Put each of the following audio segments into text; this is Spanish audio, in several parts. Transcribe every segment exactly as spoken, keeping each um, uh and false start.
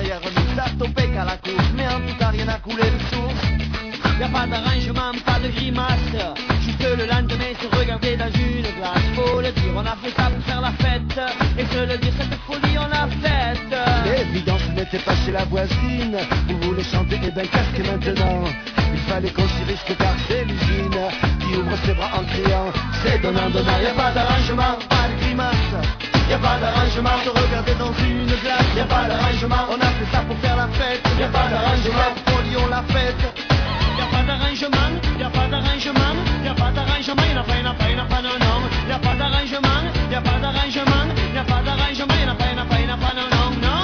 derrière nous, ça topait qu'à la course, mais en tout cas rien à couler de source. Y'a pas d'arrangement, pas de grimace, juste le lendemain se regarder dans une glace. Faut le dire, on a fait ça pour faire la fête, et se le dire, cette folie on l'a faite. L'évidence n'était pas chez la voisine, vous voulez chanter, et ben casquez maintenant. Il fallait qu'on s'y risque car c'est l'usine qui ouvre ses bras en criant, c'est donnant donnant. Y'a pas d'arrangement, pas de grimace, y'a pas d'arrangement, se regarder dans une glace. Y'a pas d'arrangement, on a fait ça pour faire la fête. Y'a pas d'arrangement, cette folie on l'a faite. Y'a pas d'arrangement, y'a pas d'arrangement, y'a pas d'arrangement, y'en a pas, y'en a pas, y'en a pas, non, non. Y'a pas d'arrangement, y'a pas d'arrangement, y'a pas d'arrangement, y'en a pas, y'en a pas, y'en a pas, non, non, non.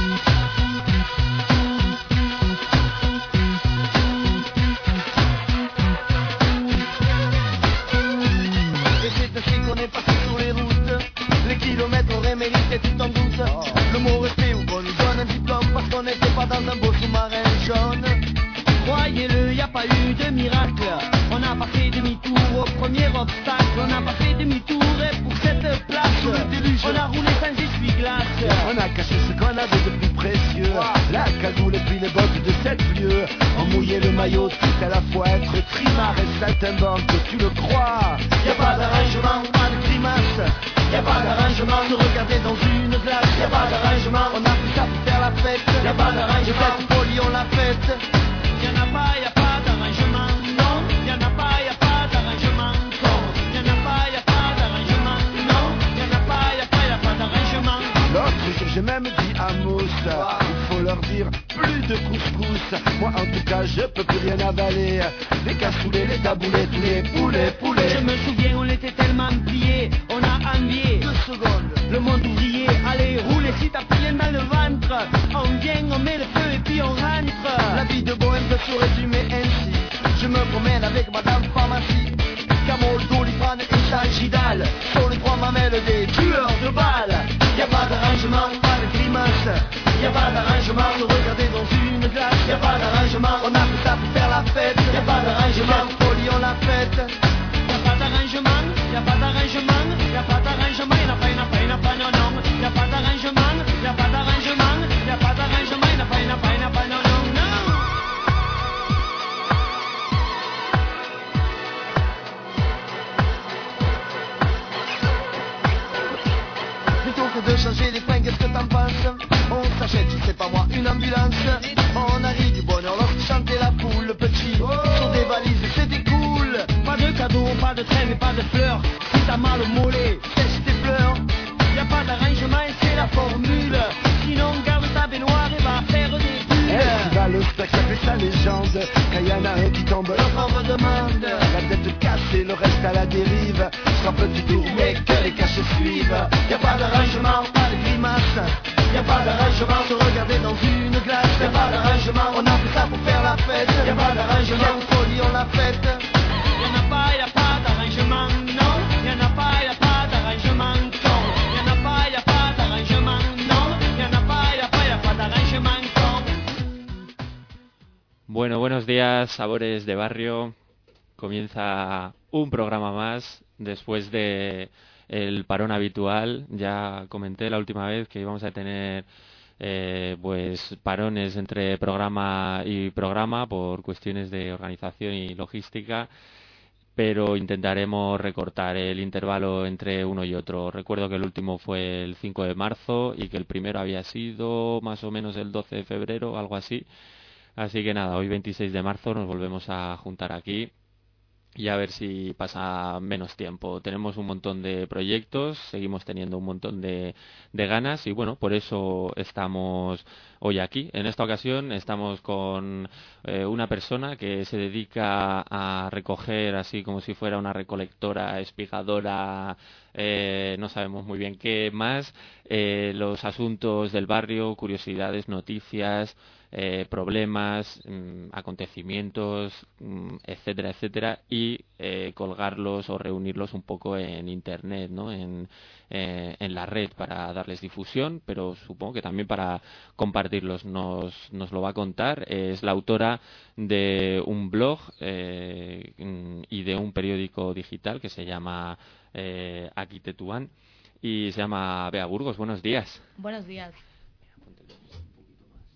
Et c'est ainsi qu'on est parti sur les routes, les kilomètres auraient mérité tout en doute. Le mot respect ou bon nous donne un diplôme parce qu'on n'était pas dans un beau sous-marin jaune. Croyez-le, y a pas eu de miracle. On n'a pas fait demi-tour au premier obstacle. On n'a pas fait demi-tour et pour cette place on a roulé sans essuie-glace. On a caché ce qu'on avait de plus précieux, la cagoule et puis les bottes de sept lieues. On mouillait le maillot tout à la fois, être trimard et saltimbanque, tu le crois. Y a pas d'arrangement, pas de grimace, y a pas d'arrangement, se regarder dans une glace. Y a pas d'arrangement, on a fait ça pour faire la fête. Y a pas d'arrangement, cette folie on l'a faite. Y'en a pas, y'a pas d'arrangement, non. Y'en a pas, y'a pas d'arrangement, con. Y'en a pas, y'a pas d'arrangement, non. Y'en a pas, y'a pas, y'a pas d'arrangement. L'autre jour j'ai même dit à Mousse, il faut leur dire plus de couscous. Moi en tout cas je peux plus rien avaler. Les cassoulets, les taboulets, tous les poulets, poulets. Je me souviens on était tellement pliés, on a envié deux secondes le monde ouvrier. Allez roulez si t'as plus rien dans le ventre. On vient, on met le feu et puis on rentre. La vie de bohème peut se résumer ainsi. Je me promène avec madame pharmacie, Camol, Doliprane et Sagidal. Sur les trois mamelles des tueurs de balles. Y'a pas d'arrangement, pas de grimace, y'a pas d'arrangement, se regarder dans une glace. Y'a pas d'arrangement, on a fait ça pour faire la fête. Y'a pas d'arrangement, cette folie on l'a faite. Y'a pas d'arrangement, y'a pas d'arrangement, y'a pas d'arrangement, y'en a pas, y'en a pas, y'en a pas, non, non. Y'a pas d'arrangement, y'a pas d'arrangement, y'a pas d'arrangement, y'en a pas, y'en a pas, y'en a pas, non, non, non. Plutôt que de changer les fringues, qu'est-ce que t'en penses? On s'achète, je sais pas moi, une ambulance. On arrive du bonheur lorsque chantait la foule, le petit, sur des valises, c'était cool. Pas de cadeaux, pas de traîne et pas de fleurs. Si t'as mal au mollet, sèche tes pleurs. Y'a pas d'arrangement et c'est la formule. Sinon garde ta baignoire et va faire des bulles. Elle va le spectacle et sa légende. Quand y'en a un qui tombe, l'autre en redemande. La tête cassée, le reste à la dérive. Sera petit tour mais que les cachets suivent. Y'a pas d'arrangement, pas de grimace, y'a pas d'arrangement, se regarder dans une glace. Y'a pas d'arrangement, on a fait ça pour faire la fête. Y'a pas d'arrangement, cette folie on l'a faite. Y'en a pas, y'a pas d'arrangement, non. Y'en a pas, y'a pas d'arrangement, con. Y'en a pas, y'a pas d'arrangement, non. Y'en a pas, y'a pas, y'a pas d'arrangement, con. Bueno, buenos días, sabores de barrio. Comienza un programa más después de el parón habitual. Ya comenté la última vez que íbamos a tener eh, pues parones entre programa y programa por cuestiones de organización y logística, pero intentaremos recortar el intervalo entre uno y otro. Recuerdo que el último fue el cinco de marzo y que el primero había sido más o menos el doce de febrero, algo así. Así que nada, hoy veintiséis de marzo nos volvemos a juntar aquí y a ver si pasa menos tiempo. Tenemos un montón de proyectos, seguimos teniendo un montón de, de ganas y bueno, por eso estamos hoy aquí. En esta ocasión estamos con eh, una persona que se dedica a recoger, así como si fuera una recolectora, espigadora, eh, no sabemos muy bien qué más, eh, los asuntos del barrio, curiosidades, noticias, Eh, problemas, mm, acontecimientos, mm, etcétera, etcétera, y eh, colgarlos o reunirlos un poco en internet, ¿no? En, eh, en la red para darles difusión, pero supongo que también para compartirlos. Nos, nos lo va a contar. Es la autora de un blog eh, y de un periódico digital que se llama eh, Aquitetuán y se llama Bea Burgos. Buenos días. Buenos días.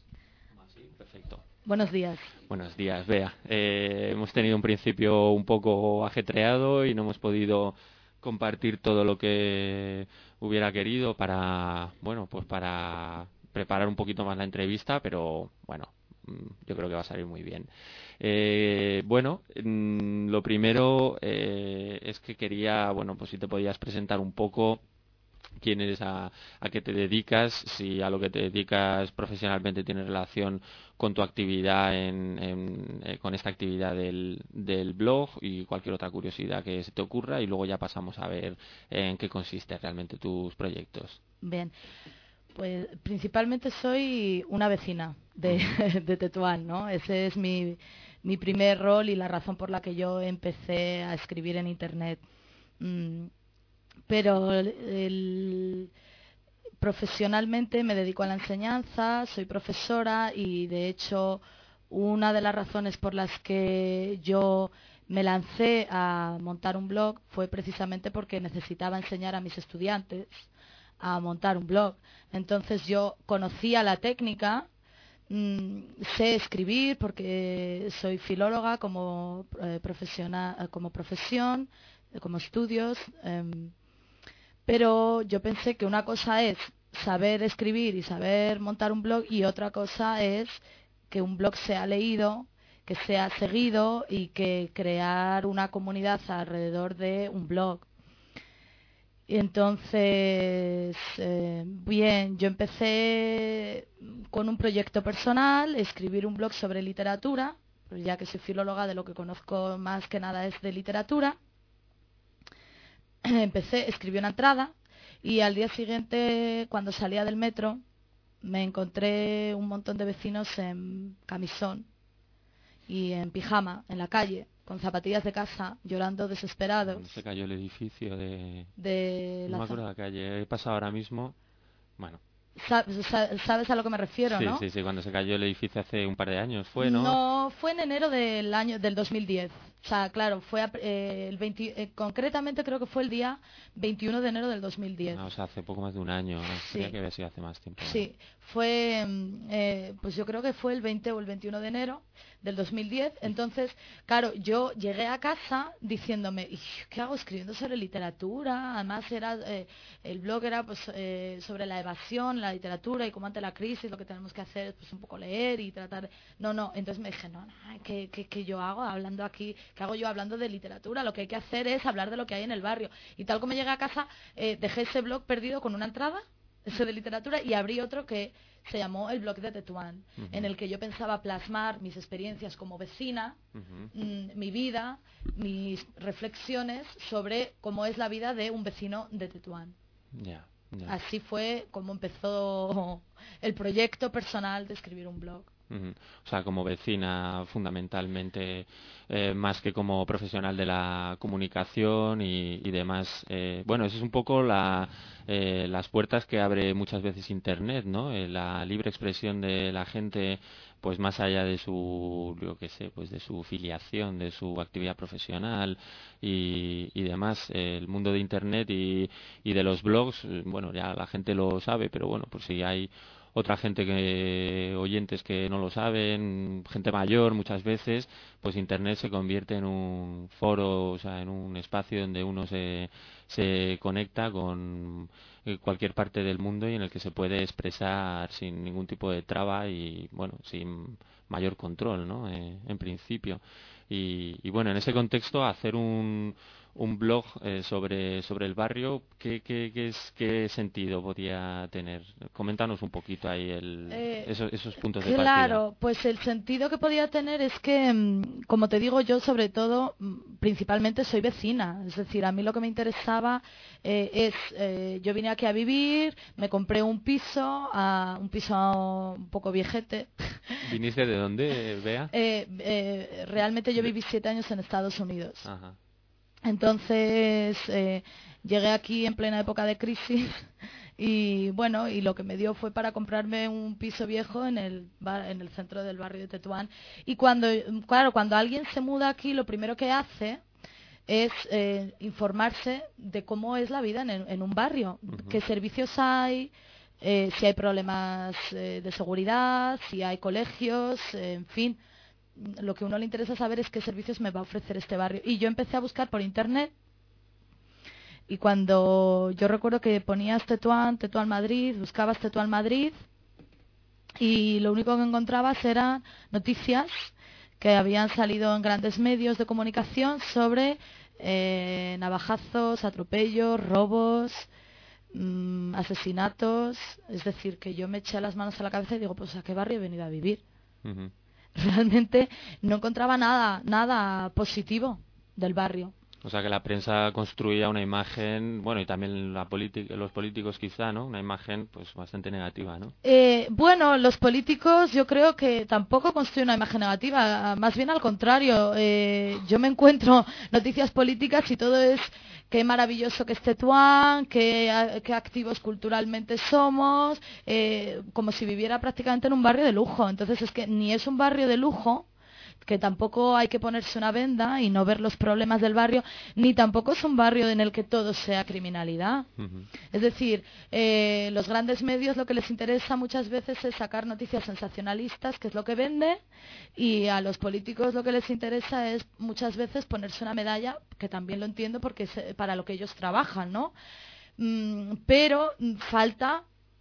Buenos días. Buenos días, Bea. Eh, hemos tenido un principio un poco ajetreado y no hemos podido compartir todo lo que hubiera querido para, bueno, pues para preparar un poquito más la entrevista, pero bueno, yo creo que va a salir muy bien. Eh, bueno, lo primero eh, es que quería, bueno, pues si te podías presentar un poco quién eres, a, a qué te dedicas, si a lo que te dedicas profesionalmente tiene relación con tu actividad, en, en, eh, con esta actividad del, del blog y cualquier otra curiosidad que se te ocurra, y luego ya pasamos a ver en qué consiste realmente tus proyectos. Bien, pues principalmente soy una vecina de, uh-huh. de Tetuán, ¿no? Ese es mi, mi primer rol y la razón por la que yo empecé a escribir en Internet. Mm. Pero el, profesionalmente me dedico a la enseñanza, soy profesora y de hecho una de las razones por las que yo me lancé a montar un blog fue precisamente porque necesitaba enseñar a mis estudiantes a montar un blog. Entonces yo conocía la técnica, mmm, sé escribir porque soy filóloga como, eh, profesional, como profesión, como estudios. Eh, Pero yo pensé que una cosa es saber escribir y saber montar un blog y otra cosa es que un blog sea leído, que sea seguido y que crear una comunidad alrededor de un blog. Y entonces, eh, bien, yo empecé con un proyecto personal, escribir un blog sobre literatura, pues ya que soy filóloga, de lo que conozco más que nada es de literatura. Empecé, escribí una entrada y al día siguiente, cuando salía del metro, me encontré un montón de vecinos en camisón y en pijama, en la calle, con zapatillas de casa, llorando desesperados. Se cayó el edificio de... de no la me acuerdo de la calle, he pasado ahora mismo, bueno... ¿Sabes a lo que me refiero, sí, no? Sí, sí, cuando se cayó el edificio hace un par de años, ¿fue, no? No, fue en enero del año del dos mil diez. O sea, claro, fue eh, el veinte, eh, concretamente creo que fue el día veintiuno de enero del dos mil diez. Ah, o sea, hace poco más de un año. ¿No? Sí. Creía que había sido hace más tiempo. ¿No? Sí, fue, eh, pues yo creo que fue el veinte o el veintiuno de enero del dos mil diez. Entonces, claro, yo llegué a casa diciéndome, ¿qué hago escribiendo sobre literatura? Además, era eh, el blog era pues eh, sobre la evasión, la literatura y cómo ante la crisis lo que tenemos que hacer es pues un poco leer y tratar... No, no, entonces me dije, no, no, ¿qué, qué, qué yo hago hablando aquí? ¿Qué hago yo hablando de literatura? Lo que hay que hacer es hablar de lo que hay en el barrio. Y tal como llegué a casa, eh, dejé ese blog perdido con una entrada, ese de literatura, y abrí otro que se llamó el blog de Tetuán, uh-huh. en el que yo pensaba plasmar mis experiencias como vecina, uh-huh. mmm, mi vida, mis reflexiones sobre cómo es la vida de un vecino de Tetuán. Yeah, yeah. Así fue como empezó el proyecto personal de escribir un blog. Uh-huh. O sea, como vecina fundamentalmente, eh, más que como profesional de la comunicación y, y demás. Eh, bueno, eso es un poco la, eh, las puertas que abre muchas veces Internet, ¿no? Eh, la libre expresión de la gente, pues más allá de su, yo qué sé, pues de su filiación, de su actividad profesional y, y demás. Eh, el mundo de Internet y, y de los blogs, bueno, ya la gente lo sabe, pero bueno, pues si hay otra gente que oyentes que no lo saben, gente mayor muchas veces, pues Internet se convierte en un foro, o sea, en un espacio donde uno se, se conecta con cualquier parte del mundo y en el que se puede expresar sin ningún tipo de traba y, bueno, sin mayor control, ¿no? Eh, en principio. Y, y bueno, en ese contexto, hacer un un blog eh, sobre sobre el barrio, ¿qué, qué, qué, es, ¿qué sentido podía tener? Coméntanos un poquito ahí el, eh, esos, esos puntos claro, de partida. Claro, pues el sentido que podía tener es que, como te digo, yo sobre todo, principalmente soy vecina. Es decir, a mí lo que me interesaba eh, es, eh, yo vine aquí a vivir, me compré un piso, uh, un piso un poco viejete. ¿Viniste de dónde, Bea? eh, eh, realmente yo viví siete años en Estados Unidos. Ajá. Entonces eh, llegué aquí en plena época de crisis y bueno, y lo que me dio fue para comprarme un piso viejo en el bar, en el centro del barrio de Tetuán. Y cuando, claro, cuando alguien se muda aquí, lo primero que hace es eh, informarse de cómo es la vida en, en un barrio, uh-huh. qué servicios hay, eh, si hay problemas eh, de seguridad, si hay colegios, eh, en fin. Lo que a uno le interesa saber es qué servicios me va a ofrecer este barrio. Y yo empecé a buscar por internet, y cuando yo recuerdo que ponías Tetuán, Tetuán Madrid, buscabas Tetuán Madrid, y lo único que encontrabas eran noticias que habían salido en grandes medios de comunicación sobre eh, navajazos, atropellos, robos, mmm, asesinatos. Es decir, que yo me eché las manos a la cabeza y digo, pues ¿a qué barrio he venido a vivir? Uh-huh. Realmente no encontraba nada, nada positivo del barrio. O sea que la prensa construía una imagen, bueno, y también la política, los políticos quizá, ¿no? Una imagen pues bastante negativa, ¿no? Eh, bueno, los políticos yo creo que tampoco construyen una imagen negativa, más bien al contrario. Eh, yo me encuentro noticias políticas y todo es qué maravilloso que es Tetuán, qué, qué activos culturalmente somos, eh, como si viviera prácticamente en un barrio de lujo. Entonces es que ni es un barrio de lujo, que tampoco hay que ponerse una venda y no ver los problemas del barrio, ni tampoco es un barrio en el que todo sea criminalidad. Uh-huh. Es decir, eh, los grandes medios lo que les interesa muchas veces es sacar noticias sensacionalistas, que es lo que vende, y a los políticos lo que les interesa es muchas veces ponerse una medalla, que también lo entiendo porque es para lo que ellos trabajan, ¿no? Mm, pero falta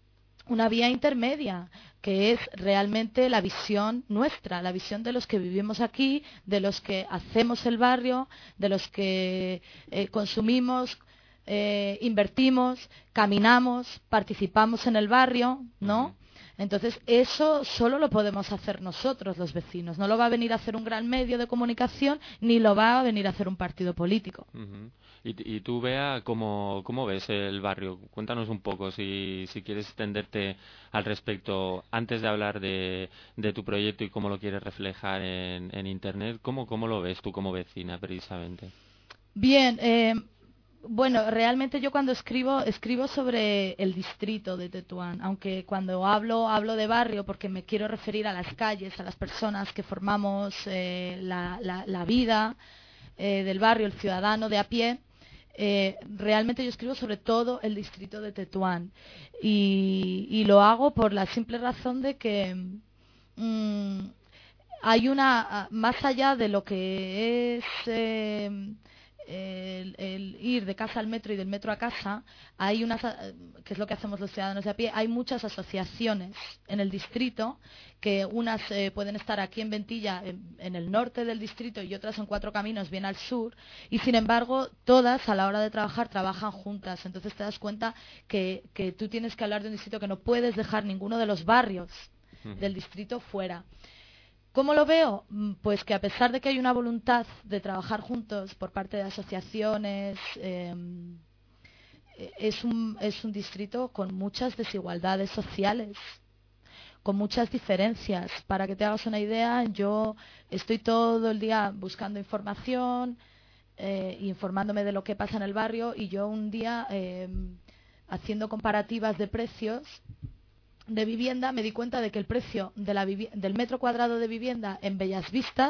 una vía intermedia, que es realmente la visión nuestra, la visión de los que vivimos aquí, de los que hacemos el barrio, de los que eh, consumimos, eh, invertimos, caminamos, participamos en el barrio, ¿no? Entonces, eso solo lo podemos hacer nosotros, los vecinos. No lo va a venir a hacer un gran medio de comunicación, ni lo va a venir a hacer un partido político. Uh-huh. Y, y tú, Bea, ¿cómo, ¿cómo ves el barrio? Cuéntanos un poco, si, si quieres extenderte al respecto, antes de hablar de, de tu proyecto y cómo lo quieres reflejar en, en Internet. ¿Cómo, ¿Cómo lo ves tú como vecina, precisamente? Bien, eh, bueno, realmente yo cuando escribo, escribo sobre el distrito de Tetuán, aunque cuando hablo, hablo de barrio porque me quiero referir a las calles, a las personas que formamos eh, la, la, la vida eh, del barrio, el ciudadano de a pie. Eh, realmente yo escribo sobre todo el distrito de Tetuán y, y lo hago por la simple razón de que mmm, hay una, más allá de lo que es eh, el, el ir de casa al metro y del metro a casa, hay unas, que es lo que hacemos los ciudadanos de a pie, hay muchas asociaciones en el distrito, que unas eh, pueden estar aquí en Ventilla, en, en el norte del distrito, y otras en Cuatro Caminos, bien al sur, y sin embargo todas a la hora de trabajar trabajan juntas. Entonces te das cuenta que, que tú tienes que hablar de un distrito, que no puedes dejar ninguno de los barrios del distrito fuera. ¿Cómo lo veo? Pues que a pesar de que hay una voluntad de trabajar juntos por parte de asociaciones, eh, es un, es un distrito con muchas desigualdades sociales, con muchas diferencias. Para que te hagas una idea, yo estoy todo el día buscando información, eh, informándome de lo que pasa en el barrio, y yo un día, eh, haciendo comparativas de precios de vivienda, me di cuenta de que el precio de la del metro cuadrado de vivienda en Bellas Vistas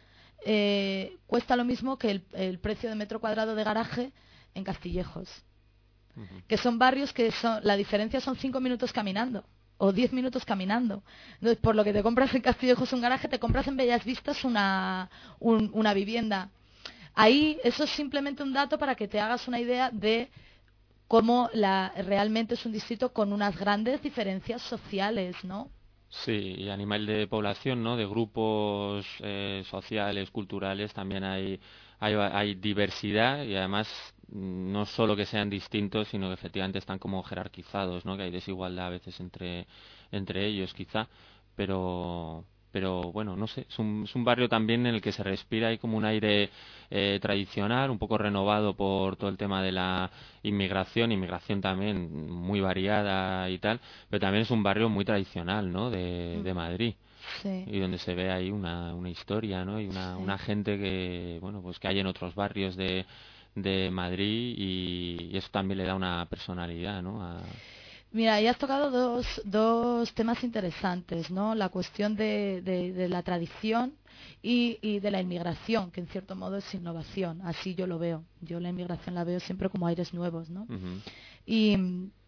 eh, cuesta lo mismo que el, el precio de metro cuadrado de garaje en Castillejos. Uh-huh. Que son barrios que son, la diferencia son cinco minutos caminando o diez minutos caminando. Entonces, por lo que te compras en Castillejos un garaje, te compras en Bellas Vistas una, un, una vivienda. Ahí, eso es simplemente un dato para que te hagas una idea de cómo la, realmente es un distrito con unas grandes diferencias sociales, ¿no? Sí, y a nivel de población, ¿no? De grupos eh, sociales, culturales, también hay, hay, hay diversidad, y además no solo que sean distintos, sino que efectivamente están como jerarquizados, ¿no? Que hay desigualdad a veces entre, entre ellos, quizá, pero... pero bueno, no sé, es un, es un barrio también en el que se respira ahí como un aire eh, tradicional, un poco renovado por todo el tema de la inmigración, inmigración también muy variada y tal, pero también es un barrio muy tradicional, ¿no?, de, de Madrid. Sí. Y donde se ve ahí una, una historia, ¿no?, y una, sí. una gente que, bueno, pues que hay en otros barrios de, de Madrid, y, y eso también le da una personalidad, ¿no?, a... Mira, ya has tocado dos, dos temas interesantes, ¿no? La cuestión de, de, de la tradición y, y de la inmigración, que en cierto modo es innovación. Así yo lo veo. Yo la inmigración la veo siempre como aires nuevos, ¿no? Uh-huh. Y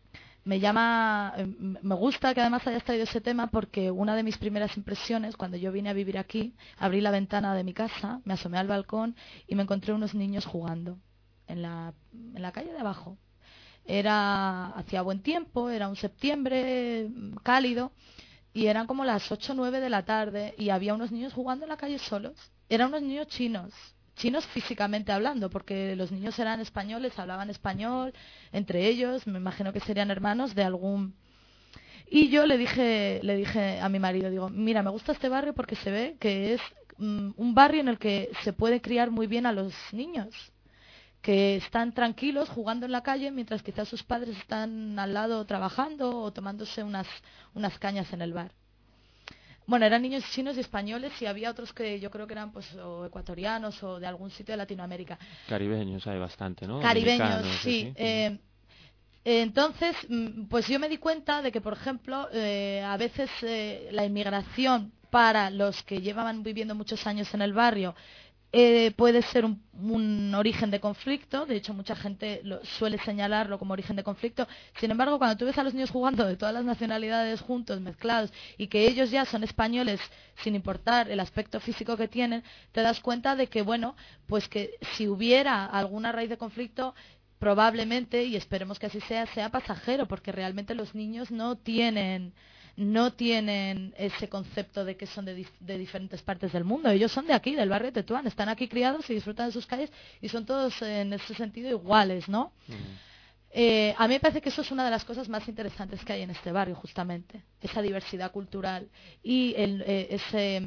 me llama, me gusta que además hayas traído ese tema porque una de mis primeras impresiones cuando yo vine a vivir aquí, abrí la ventana de mi casa, me asomé al balcón y me encontré unos niños jugando en la, en la calle de abajo. Era, hacía buen tiempo, era un septiembre cálido y eran como las ocho o nueve de la tarde y había unos niños jugando en la calle solos. Eran unos niños chinos. Chinos físicamente hablando, porque los niños eran españoles, hablaban español entre ellos, me imagino que serían hermanos de algún... Y yo le dije, le dije a mi marido, digo, mira, me gusta este barrio porque se ve que es mm, un barrio en el que se puede criar muy bien a los niños, que están tranquilos jugando en la calle mientras quizás sus padres están al lado trabajando o tomándose unas, unas cañas en el bar. Bueno, eran niños chinos y españoles y había otros que yo creo que eran pues o ecuatorianos o de algún sitio de Latinoamérica. Caribeños hay bastante, ¿no? Caribeños, sí. Eh, entonces, pues yo me di cuenta de que, por ejemplo, eh, a veces eh, la inmigración para los que llevaban viviendo muchos años en el barrio Eh, puede ser un, un origen de conflicto, de hecho mucha gente lo, suele señalarlo como origen de conflicto. Sin embargo, cuando tú ves a los niños jugando de todas las nacionalidades juntos, mezclados, y que ellos ya son españoles sin importar el aspecto físico que tienen, te das cuenta de que, bueno, pues que si hubiera alguna raíz de conflicto, probablemente, y esperemos que así sea, sea pasajero, porque realmente los niños no tienen... no tienen ese concepto de que son de, dif de diferentes partes del mundo. Ellos son de aquí, del barrio de Tetuán, están aquí criados y disfrutan de sus calles y son todos eh, en ese sentido iguales, ¿no? Uh-huh. eh, a mí me parece que eso es una de las cosas más interesantes que hay en este barrio, justamente, esa diversidad cultural y el, eh, ese,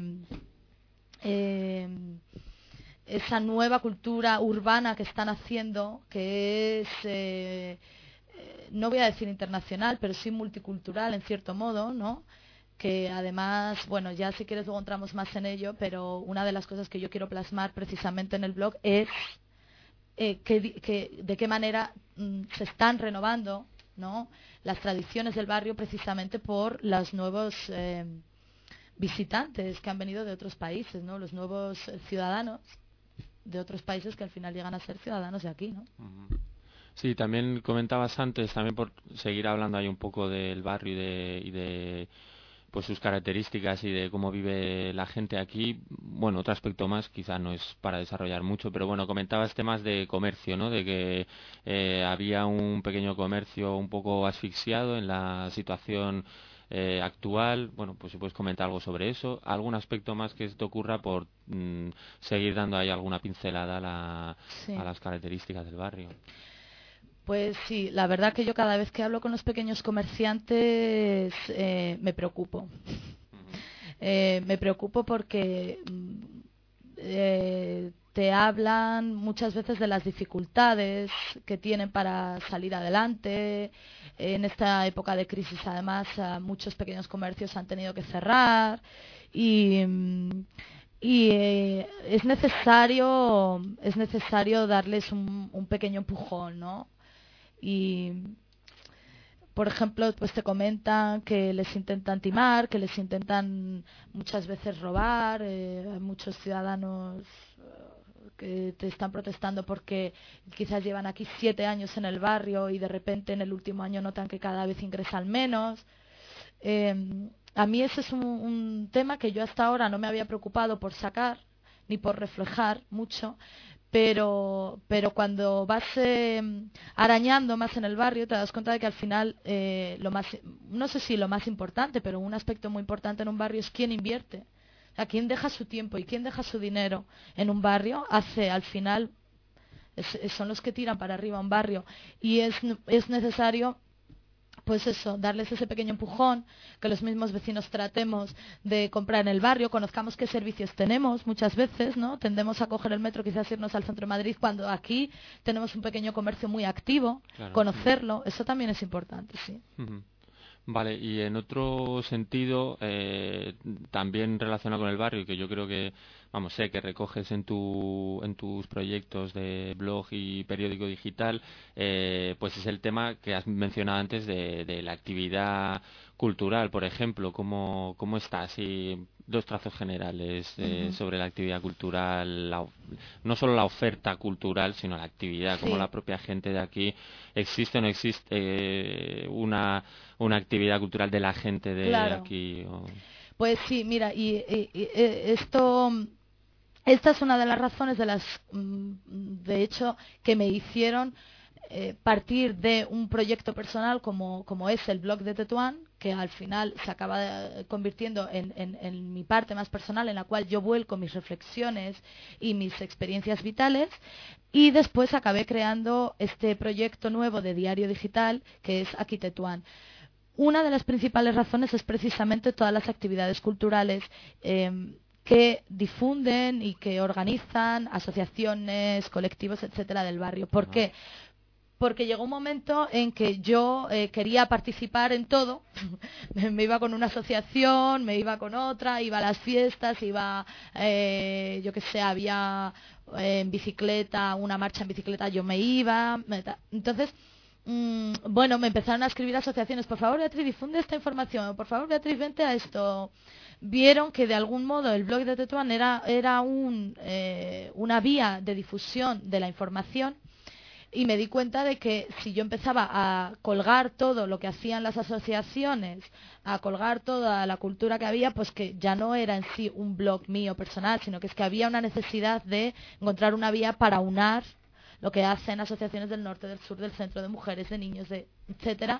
eh, esa nueva cultura urbana que están haciendo, que es... Eh, no voy a decir internacional, pero sí multicultural en cierto modo, ¿no? Que además, bueno, ya si quieres luego entramos más en ello, pero una de las cosas que yo quiero plasmar precisamente en el blog es eh, que, que, de qué manera mm, se están renovando, ¿no?, las tradiciones del barrio precisamente por los nuevos eh, visitantes que han venido de otros países, ¿no?, los nuevos ciudadanos de otros países que al final llegan a ser ciudadanos de aquí, ¿no? Uh-huh. Sí, también comentabas antes, también por seguir hablando ahí un poco del barrio y de, y de pues sus características y de cómo vive la gente aquí. Bueno, otro aspecto más, quizá no es para desarrollar mucho, pero bueno, comentabas temas de comercio, ¿no? De que eh, había un pequeño comercio un poco asfixiado en la situación eh, actual. Bueno, pues si puedes comentar algo sobre eso. ¿Algún aspecto más que te ocurra por mm, seguir dando ahí alguna pincelada a, la, sí. a las características del barrio? Pues sí, la verdad que yo cada vez que hablo con los pequeños comerciantes eh, me preocupo. Eh, me preocupo porque eh, te hablan muchas veces de las dificultades que tienen para salir adelante. En esta época de crisis, además, muchos pequeños comercios han tenido que cerrar y... Y eh, es necesario, es necesario darles un, un pequeño empujón, ¿no? Y, por ejemplo, pues te comentan que les intentan timar, que les intentan muchas veces robar. Eh, hay muchos ciudadanos que te están protestando porque quizás llevan aquí siete años en el barrio y de repente en el último año notan que cada vez ingresan menos. Eh, a mí ese es un, un tema que yo hasta ahora no me había preocupado por sacar ni por reflejar mucho, pero pero cuando vas eh, arañando más en el barrio te das cuenta de que al final eh, lo más, no sé si lo más importante, pero un aspecto muy importante en un barrio es quién invierte, o sea, quién deja su tiempo y quién deja su dinero en un barrio hace al final es, son los que tiran para arriba un barrio y es, es necesario pues eso, darles ese pequeño empujón, que los mismos vecinos tratemos de comprar en el barrio, conozcamos qué servicios tenemos muchas veces, ¿no? Tendemos a coger el metro, quizás irnos al centro de Madrid, cuando aquí tenemos un pequeño comercio muy activo, claro, conocerlo, sí. Eso también es importante, sí. Uh-huh. Vale, y en otro sentido, eh, también relacionado con el barrio, que yo creo que, vamos, sé que recoges en tu en tus proyectos de blog y periódico digital, eh, pues es el tema que has mencionado antes de, de la actividad cultural, por ejemplo, ¿cómo, cómo está? Así, dos trazos generales eh, uh-huh. sobre la actividad cultural, la, no solo la oferta cultural, sino la actividad, sí. Como la propia gente de aquí, ¿existe o no existe eh, una, una actividad cultural de la gente de claro. aquí? O... Pues sí, mira, y, y, y esto... Esta es una de las razones de las, de hecho, que me hicieron eh, partir de un proyecto personal como, como es el blog de Tetuán, que al final se acaba convirtiendo en, en, en mi parte más personal, en la cual yo vuelco mis reflexiones y mis experiencias vitales, y después acabé creando este proyecto nuevo de diario digital, que es Aquí Tetuán. Una de las principales razones es precisamente todas las actividades culturales eh, que difunden y que organizan asociaciones, colectivos, etcétera, del barrio. ¿Por qué? Porque llegó un momento en que yo eh, quería participar en todo. Me iba con una asociación, me iba con otra, iba a las fiestas, iba, eh, yo qué sé, había eh, en bicicleta, una marcha en bicicleta, yo me iba. Me Entonces, mmm, bueno, me empezaron a escribir asociaciones. Por favor, Beatriz, difunde esta información. Por favor, Beatriz, vente a esto. Vieron que de algún modo el blog de Tetuán era, era un, eh, una vía de difusión de la información, y me di cuenta de que si yo empezaba a colgar todo lo que hacían las asociaciones, a colgar toda la cultura que había, pues que ya no era en sí un blog mío personal, sino que es que había una necesidad de encontrar una vía para unar lo que hacen asociaciones del norte, del sur, del centro, de mujeres, de niños, de etcétera.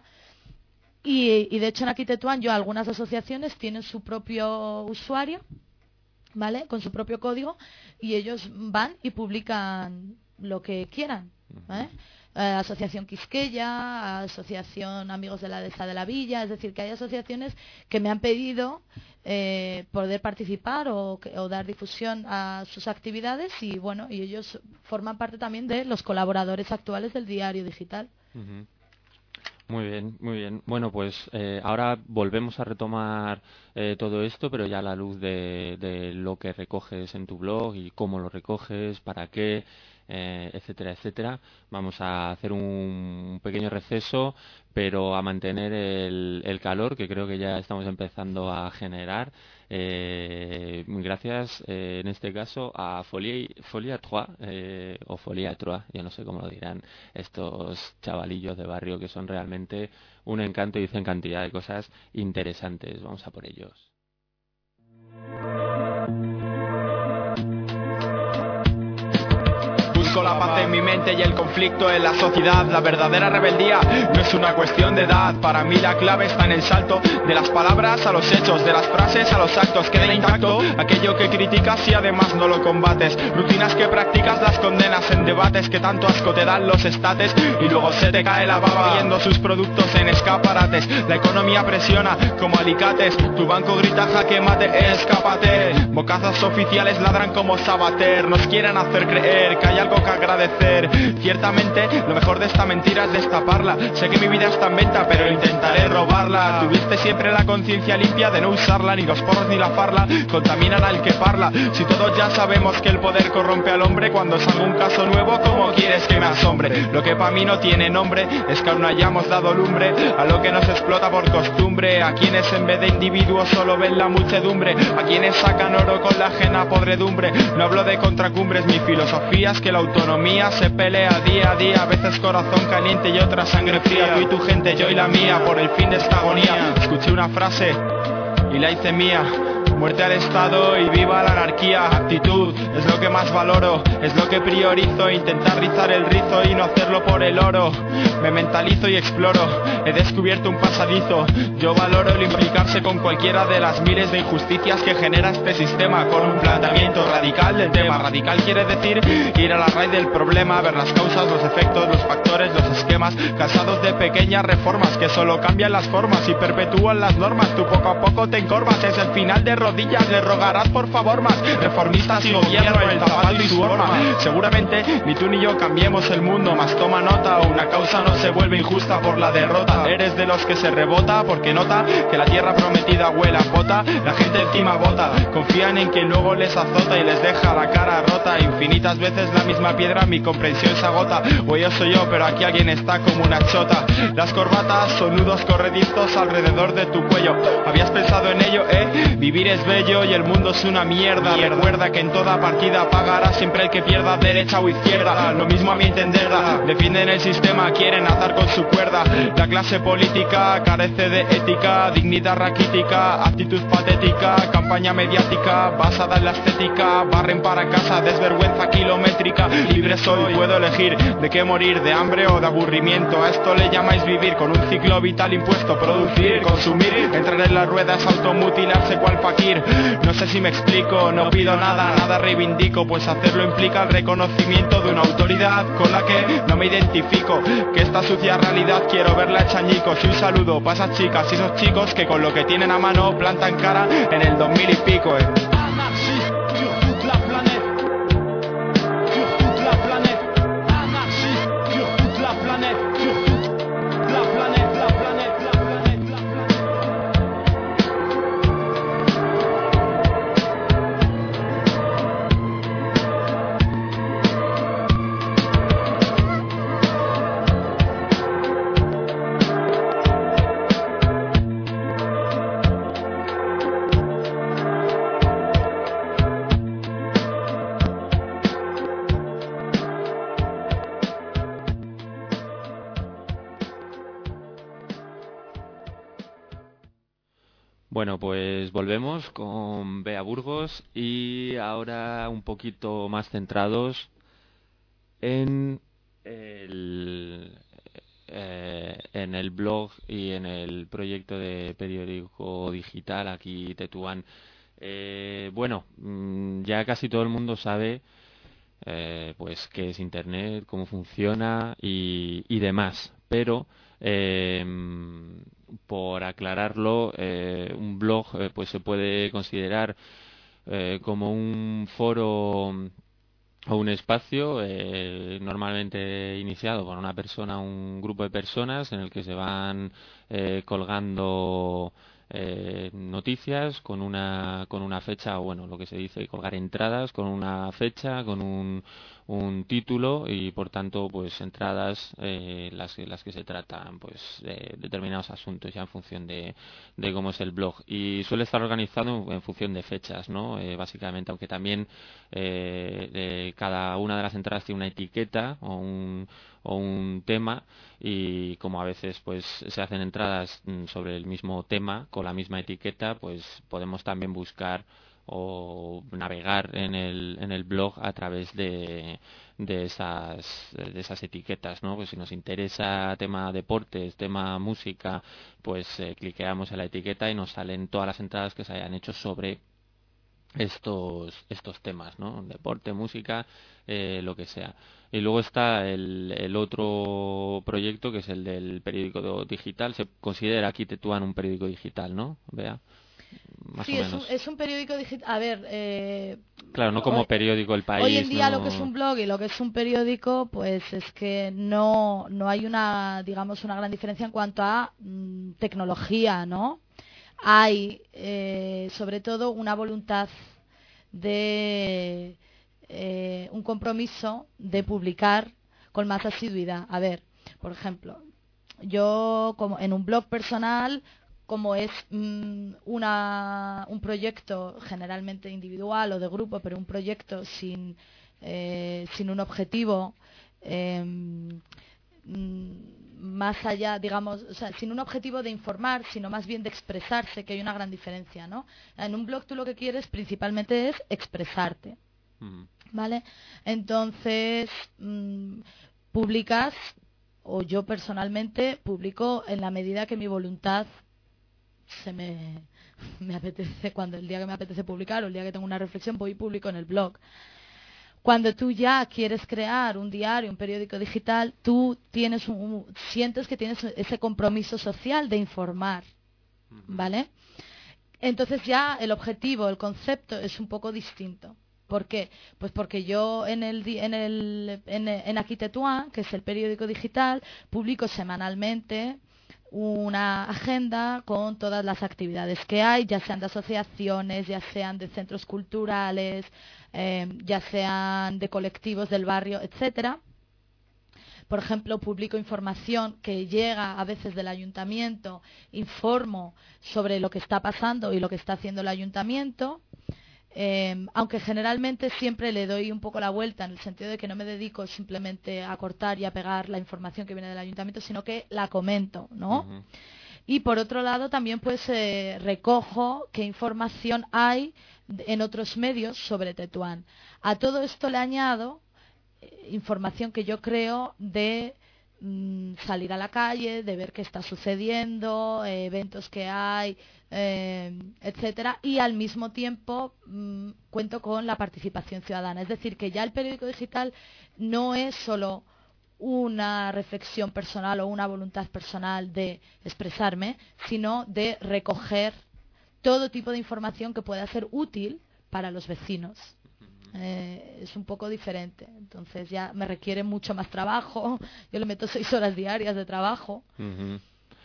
Y, y de hecho en Aquí Tetuán yo algunas asociaciones tienen su propio usuario, ¿vale? Con su propio código, y ellos van y publican lo que quieran, ¿vale? Eh, Asociación Quisqueya, Asociación Amigos de la Dehesa de la Villa, es decir, que hay asociaciones que me han pedido eh, poder participar o, o dar difusión a sus actividades, y bueno, y ellos forman parte también de los colaboradores actuales del diario digital. Uh-huh. Muy bien, muy bien. Bueno, pues eh, ahora volvemos a retomar eh, todo esto, pero ya a la luz de, de lo que recoges en tu blog y cómo lo recoges, para qué, eh, etcétera, etcétera. Vamos a hacer un pequeño receso, pero a mantener el, el calor que creo que ya estamos empezando a generar. Eh, gracias eh, en este caso a Folie, Folie Trois eh, o Folie Trois, yo no sé cómo lo dirán estos chavalillos de barrio, que son realmente un encanto y dicen cantidad de cosas interesantes. Vamos a por ellos. Busco la paz en mi mente y el conflicto en la sociedad. La verdadera rebeldía no es una cuestión de edad. Para mí la clave está en el salto de las palabras a los hechos, de las frases a los actos. Queda intacto aquello que criticas y además no lo combates. Rutinas que practicas las condenas en debates que tanto asco te dan los estates, y luego se te cae la baba viendo sus productos en escaparates. La economía presiona como alicates, tu banco grita jaque mate, escápate. Bocazas oficiales ladran como Sabater, nos quieren hacer creer que hay algo que agradecer. Ciertamente lo mejor de esta mentira es destaparla. Sé que mi vida está en venta, pero intentaré robarla. Tuviste siempre la conciencia limpia de no usarla, ni los porros ni la farla contaminan al que parla. Si todos ya sabemos que el poder corrompe al hombre, cuando salga un caso nuevo, ¿cómo quieres que me asombre? Lo que para mí no tiene nombre es que aún no hayamos dado lumbre a lo que nos explota por costumbre. A quienes en vez de individuos solo ven la muchedumbre, a quienes sacan oro con la ajena podredumbre. No hablo de contracumbres, mi filosofía es que la autonomía se pelea día a día, a veces corazón caliente y otra sangre fría. Tú y tu gente, yo y la mía, por el fin de esta agonía. Escuché una frase y la hice mía: muerte al Estado y viva la anarquía. Actitud es lo que más valoro, es lo que priorizo. Intentar rizar el rizo y no hacerlo por el oro. Me mentalizo y exploro, he descubierto un pasadizo. Yo valoro el implicarse con cualquiera de las miles de injusticias que genera este sistema, con un planteamiento radical del tema. Radical quiere decir ir a la raíz del problema, ver las causas, los efectos, los factores, los esquemas. Cansados de pequeñas reformas que solo cambian las formas y perpetúan las normas. Tú poco a poco te encorvas, es el final de rodillas le rogarás por favor más reformistas y gobierno, el zapato y su horma. Seguramente ni tú ni yo cambiemos el mundo, mas toma nota, una causa no se vuelve injusta por la derrota. Eres de los que se rebota porque nota que la tierra prometida huele a pota, la gente encima vota, confían en que luego les azota y les deja la cara rota. Infinitas veces la misma piedra, mi comprensión se agota, o yo soy yo pero aquí alguien está como una chota. Las corbatas son nudos corredizos alrededor de tu cuello, ¿habías pensado en ello, eh? Vivir es bello y el mundo es una mierda. Recuerda que en toda partida pagará siempre el que pierda, derecha o izquierda, lo mismo a mi entender. Defienden el sistema, quieren atar con su cuerda. La clase política carece de ética, dignidad raquítica, actitud patética, campaña mediática basada en la estética, barren para casa, desvergüenza kilométrica. Libre soy, puedo elegir de qué morir, de hambre o de aburrimiento. A esto le llamáis vivir, con un ciclo vital impuesto, producir, consumir, entrar en las ruedas, automutilarse cual fakir. No sé si me explico, no pido nada, nada reivindico, pues hacerlo implica el reconocimiento de una autoridad con la que no me identifico, que esta sucia realidad quiero verla hecha añicos. Y un saludo para esas chicas y esos chicos que con lo que tienen a mano plantan cara en el dos mil y pico, eh. Bueno, pues volvemos con Bea Burgos y ahora un poquito más centrados en el, eh, en el blog y en el proyecto de periódico digital aquí Tetuán. Eh, bueno, ya casi todo el mundo sabe eh, pues qué es Internet, cómo funciona y, y demás, pero eh, por aclararlo, eh, un blog eh, pues se puede considerar eh, como un foro o un espacio eh, normalmente iniciado por una persona, un grupo de personas en el que se van eh, colgando eh, noticias con una con una fecha, o bueno, lo que se dice colgar entradas con una fecha, con un un título y por tanto pues entradas eh, las las que se tratan pues de determinados asuntos ya en función de, de cómo es el blog, y suele estar organizado en función de fechas, ¿no? Eh, básicamente, aunque también eh, eh, cada una de las entradas tiene una etiqueta o un o un tema, y como a veces pues se hacen entradas sobre el mismo tema con la misma etiqueta, pues podemos también buscar o navegar en el en el blog a través de de esas de esas etiquetas, ¿no? Pues si nos interesa tema deportes, tema música, pues eh, cliqueamos en la etiqueta y nos salen todas las entradas que se hayan hecho sobre estos estos temas, ¿no? Deporte, música, eh, lo que sea. Y luego está el, el otro proyecto, que es el del periódico digital. Se considera aquí Tetuán un periódico digital, ¿no? Vea. Más sí, o es menos. un, es un periódico digital. A ver, eh, claro, no como hoy, periódico El País. Hoy en día no... lo que es un blog y lo que es un periódico, pues es que no no hay una, digamos, una gran diferencia en cuanto a mmm, tecnología, ¿no? Hay, eh, sobre todo, una voluntad de eh, un compromiso de publicar con más asiduidad. A ver, por ejemplo, yo como en un blog personal, como es mmm, una, un proyecto generalmente individual o de grupo, pero un proyecto sin, eh, sin un objetivo eh, más allá, digamos, o sea, sin un objetivo de informar, sino más bien de expresarse, que hay una gran diferencia, ¿no? En un blog tú lo que quieres principalmente es expresarte, mm. ¿vale? Entonces, mmm, publicas, o yo personalmente publico en la medida que mi voluntad se me, me apetece, cuando el día que me apetece publicar o el día que tengo una reflexión, voy y publico en el blog. Cuando tú ya quieres crear un diario, un periódico digital, tú tienes un, sientes que tienes ese compromiso social de informar, ¿vale? Entonces ya el objetivo, el concepto es un poco distinto. ¿Por qué? Pues porque yo en el en el en, en Aquí Tetuán, que es el periódico digital, publico semanalmente una agenda con todas las actividades que hay, ya sean de asociaciones, ya sean de centros culturales, eh, ya sean de colectivos del barrio, etcétera. Por ejemplo, publico información que llega a veces del ayuntamiento, informo sobre lo que está pasando y lo que está haciendo el ayuntamiento. Eh, aunque generalmente siempre le doy un poco la vuelta en el sentido de que no me dedico simplemente a cortar y a pegar la información que viene del ayuntamiento, sino que la comento, ¿no? Uh-huh. Y por otro lado también pues eh, recojo qué información hay en otros medios sobre Tetuán. A todo esto le añado eh, información que yo creo de mm, salir a la calle, de ver qué está sucediendo, eh, eventos que hay, Eh, etcétera, y al mismo tiempo mmm, cuento con la participación ciudadana. Es decir, que ya el periódico digital no es solo una reflexión personal o una voluntad personal de expresarme, sino de recoger todo tipo de información que pueda ser útil para los vecinos. Eh, es un poco diferente, entonces ya me requiere mucho más trabajo. Yo le meto seis horas diarias de trabajo. Uh-huh.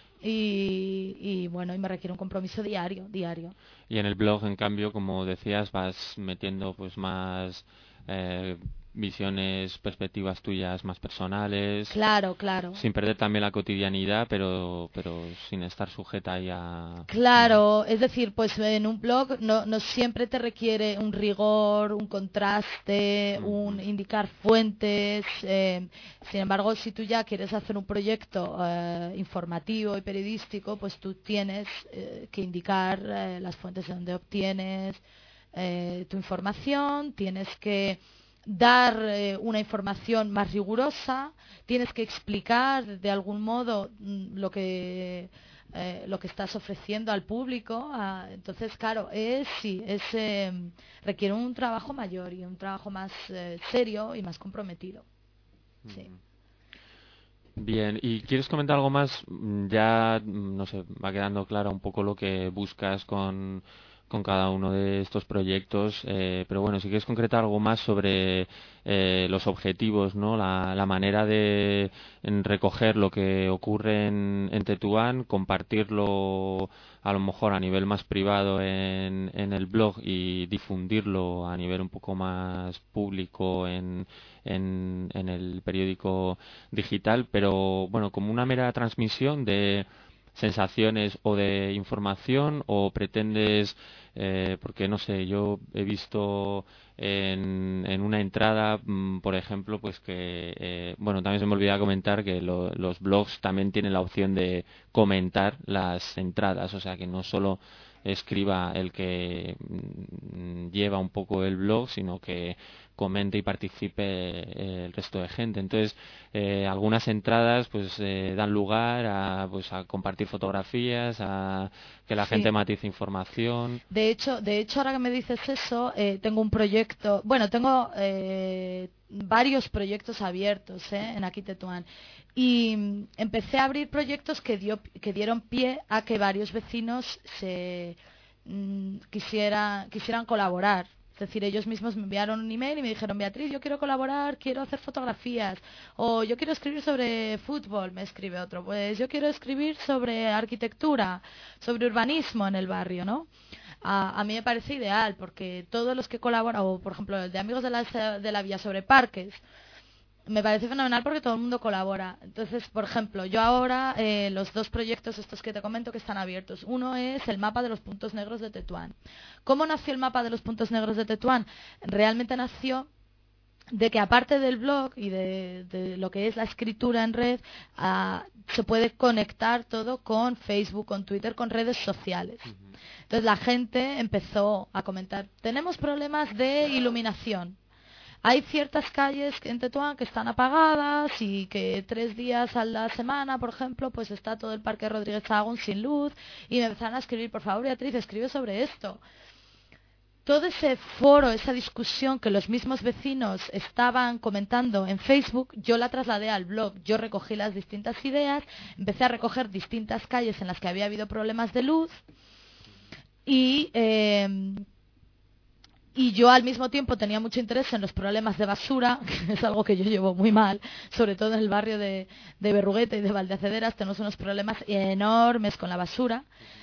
Y, y bueno, y me requiere un compromiso diario, diario. Y en el blog, en cambio, como decías, vas metiendo pues más eh, visiones, perspectivas tuyas más personales. Claro, claro. Sin perder también la cotidianidad, pero pero sin estar sujeta ahí a... Claro, es decir, pues en un blog no, no siempre te requiere un rigor, un contraste, uh-huh. un indicar fuentes. Eh, sin embargo, si tú ya quieres hacer un proyecto eh, informativo y periodístico, pues tú tienes eh, que indicar eh, las fuentes de donde obtienes eh, tu información, tienes que dar eh, una información más rigurosa, tienes que explicar de algún modo lo que eh, lo que estás ofreciendo al público. Ah, entonces, claro, es sí, es eh, requiere un trabajo mayor y un trabajo más eh, serio y más comprometido. Sí. Bien, ¿y quieres comentar algo más? Ya, no sé, va quedando claro un poco lo que buscas con con cada uno de estos proyectos, eh, pero bueno, si quieres concretar algo más sobre eh, los objetivos, ¿no? La, la manera de en recoger lo que ocurre en, en Tetuán, compartirlo a lo mejor a nivel más privado en, en el blog y difundirlo a nivel un poco más público en, en, en el periódico digital, pero bueno, como una mera transmisión de sensaciones o de información, o pretendes, eh, porque no sé, yo he visto en, en una entrada, mmm, por ejemplo, pues que, eh, bueno, también se me olvidaba comentar que lo, los blogs también tienen la opción de comentar las entradas, o sea que no solo escriba el que mmm, lleva un poco el blog, sino que comente y participe eh, el resto de gente. Entonces, eh, algunas entradas pues eh, dan lugar a pues a compartir fotografías, a que la sí. gente matice información. De hecho, de hecho ahora que me dices eso, eh, tengo un proyecto, bueno, tengo eh, varios proyectos abiertos eh, en Aquí Tetuán. Y empecé a abrir proyectos que dio que dieron pie a que varios vecinos se mm, quisiera, quisieran colaborar. Es decir, ellos mismos me enviaron un email y me dijeron: Beatriz, yo quiero colaborar, quiero hacer fotografías, o yo quiero escribir sobre fútbol, me escribe otro, pues yo quiero escribir sobre arquitectura, sobre urbanismo en el barrio, ¿no? A, a mí me parece ideal, porque todos los que colaboran, o por ejemplo el de Amigos de la, de la Vía sobre parques, me parece fenomenal porque todo el mundo colabora. Entonces, por ejemplo, yo ahora, eh, los dos proyectos estos que te comento que están abiertos. Uno es el mapa de los puntos negros de Tetuán. ¿Cómo nació el mapa de los puntos negros de Tetuán? Realmente nació de que, aparte del blog y de, de lo que es la escritura en red, uh, se puede conectar todo con Facebook, con Twitter, con redes sociales. Uh-huh. Entonces la gente empezó a comentar: tenemos problemas de iluminación. Hay ciertas calles en Tetuán que están apagadas y que tres días a la semana, por ejemplo, pues está todo el Parque Rodríguez Sahagún sin luz. Y me empezaron a escribir: por favor, Beatriz, escribe sobre esto. Todo ese foro, esa discusión que los mismos vecinos estaban comentando en Facebook, yo la trasladé al blog. Yo recogí las distintas ideas, empecé a recoger distintas calles en las que había habido problemas de luz. y eh, y yo al mismo tiempo tenía mucho interés en los problemas de basura, que es algo que yo llevo muy mal, sobre todo en el barrio de, de Berruguete y de Valdeacederas tenemos unos problemas enormes con la basura,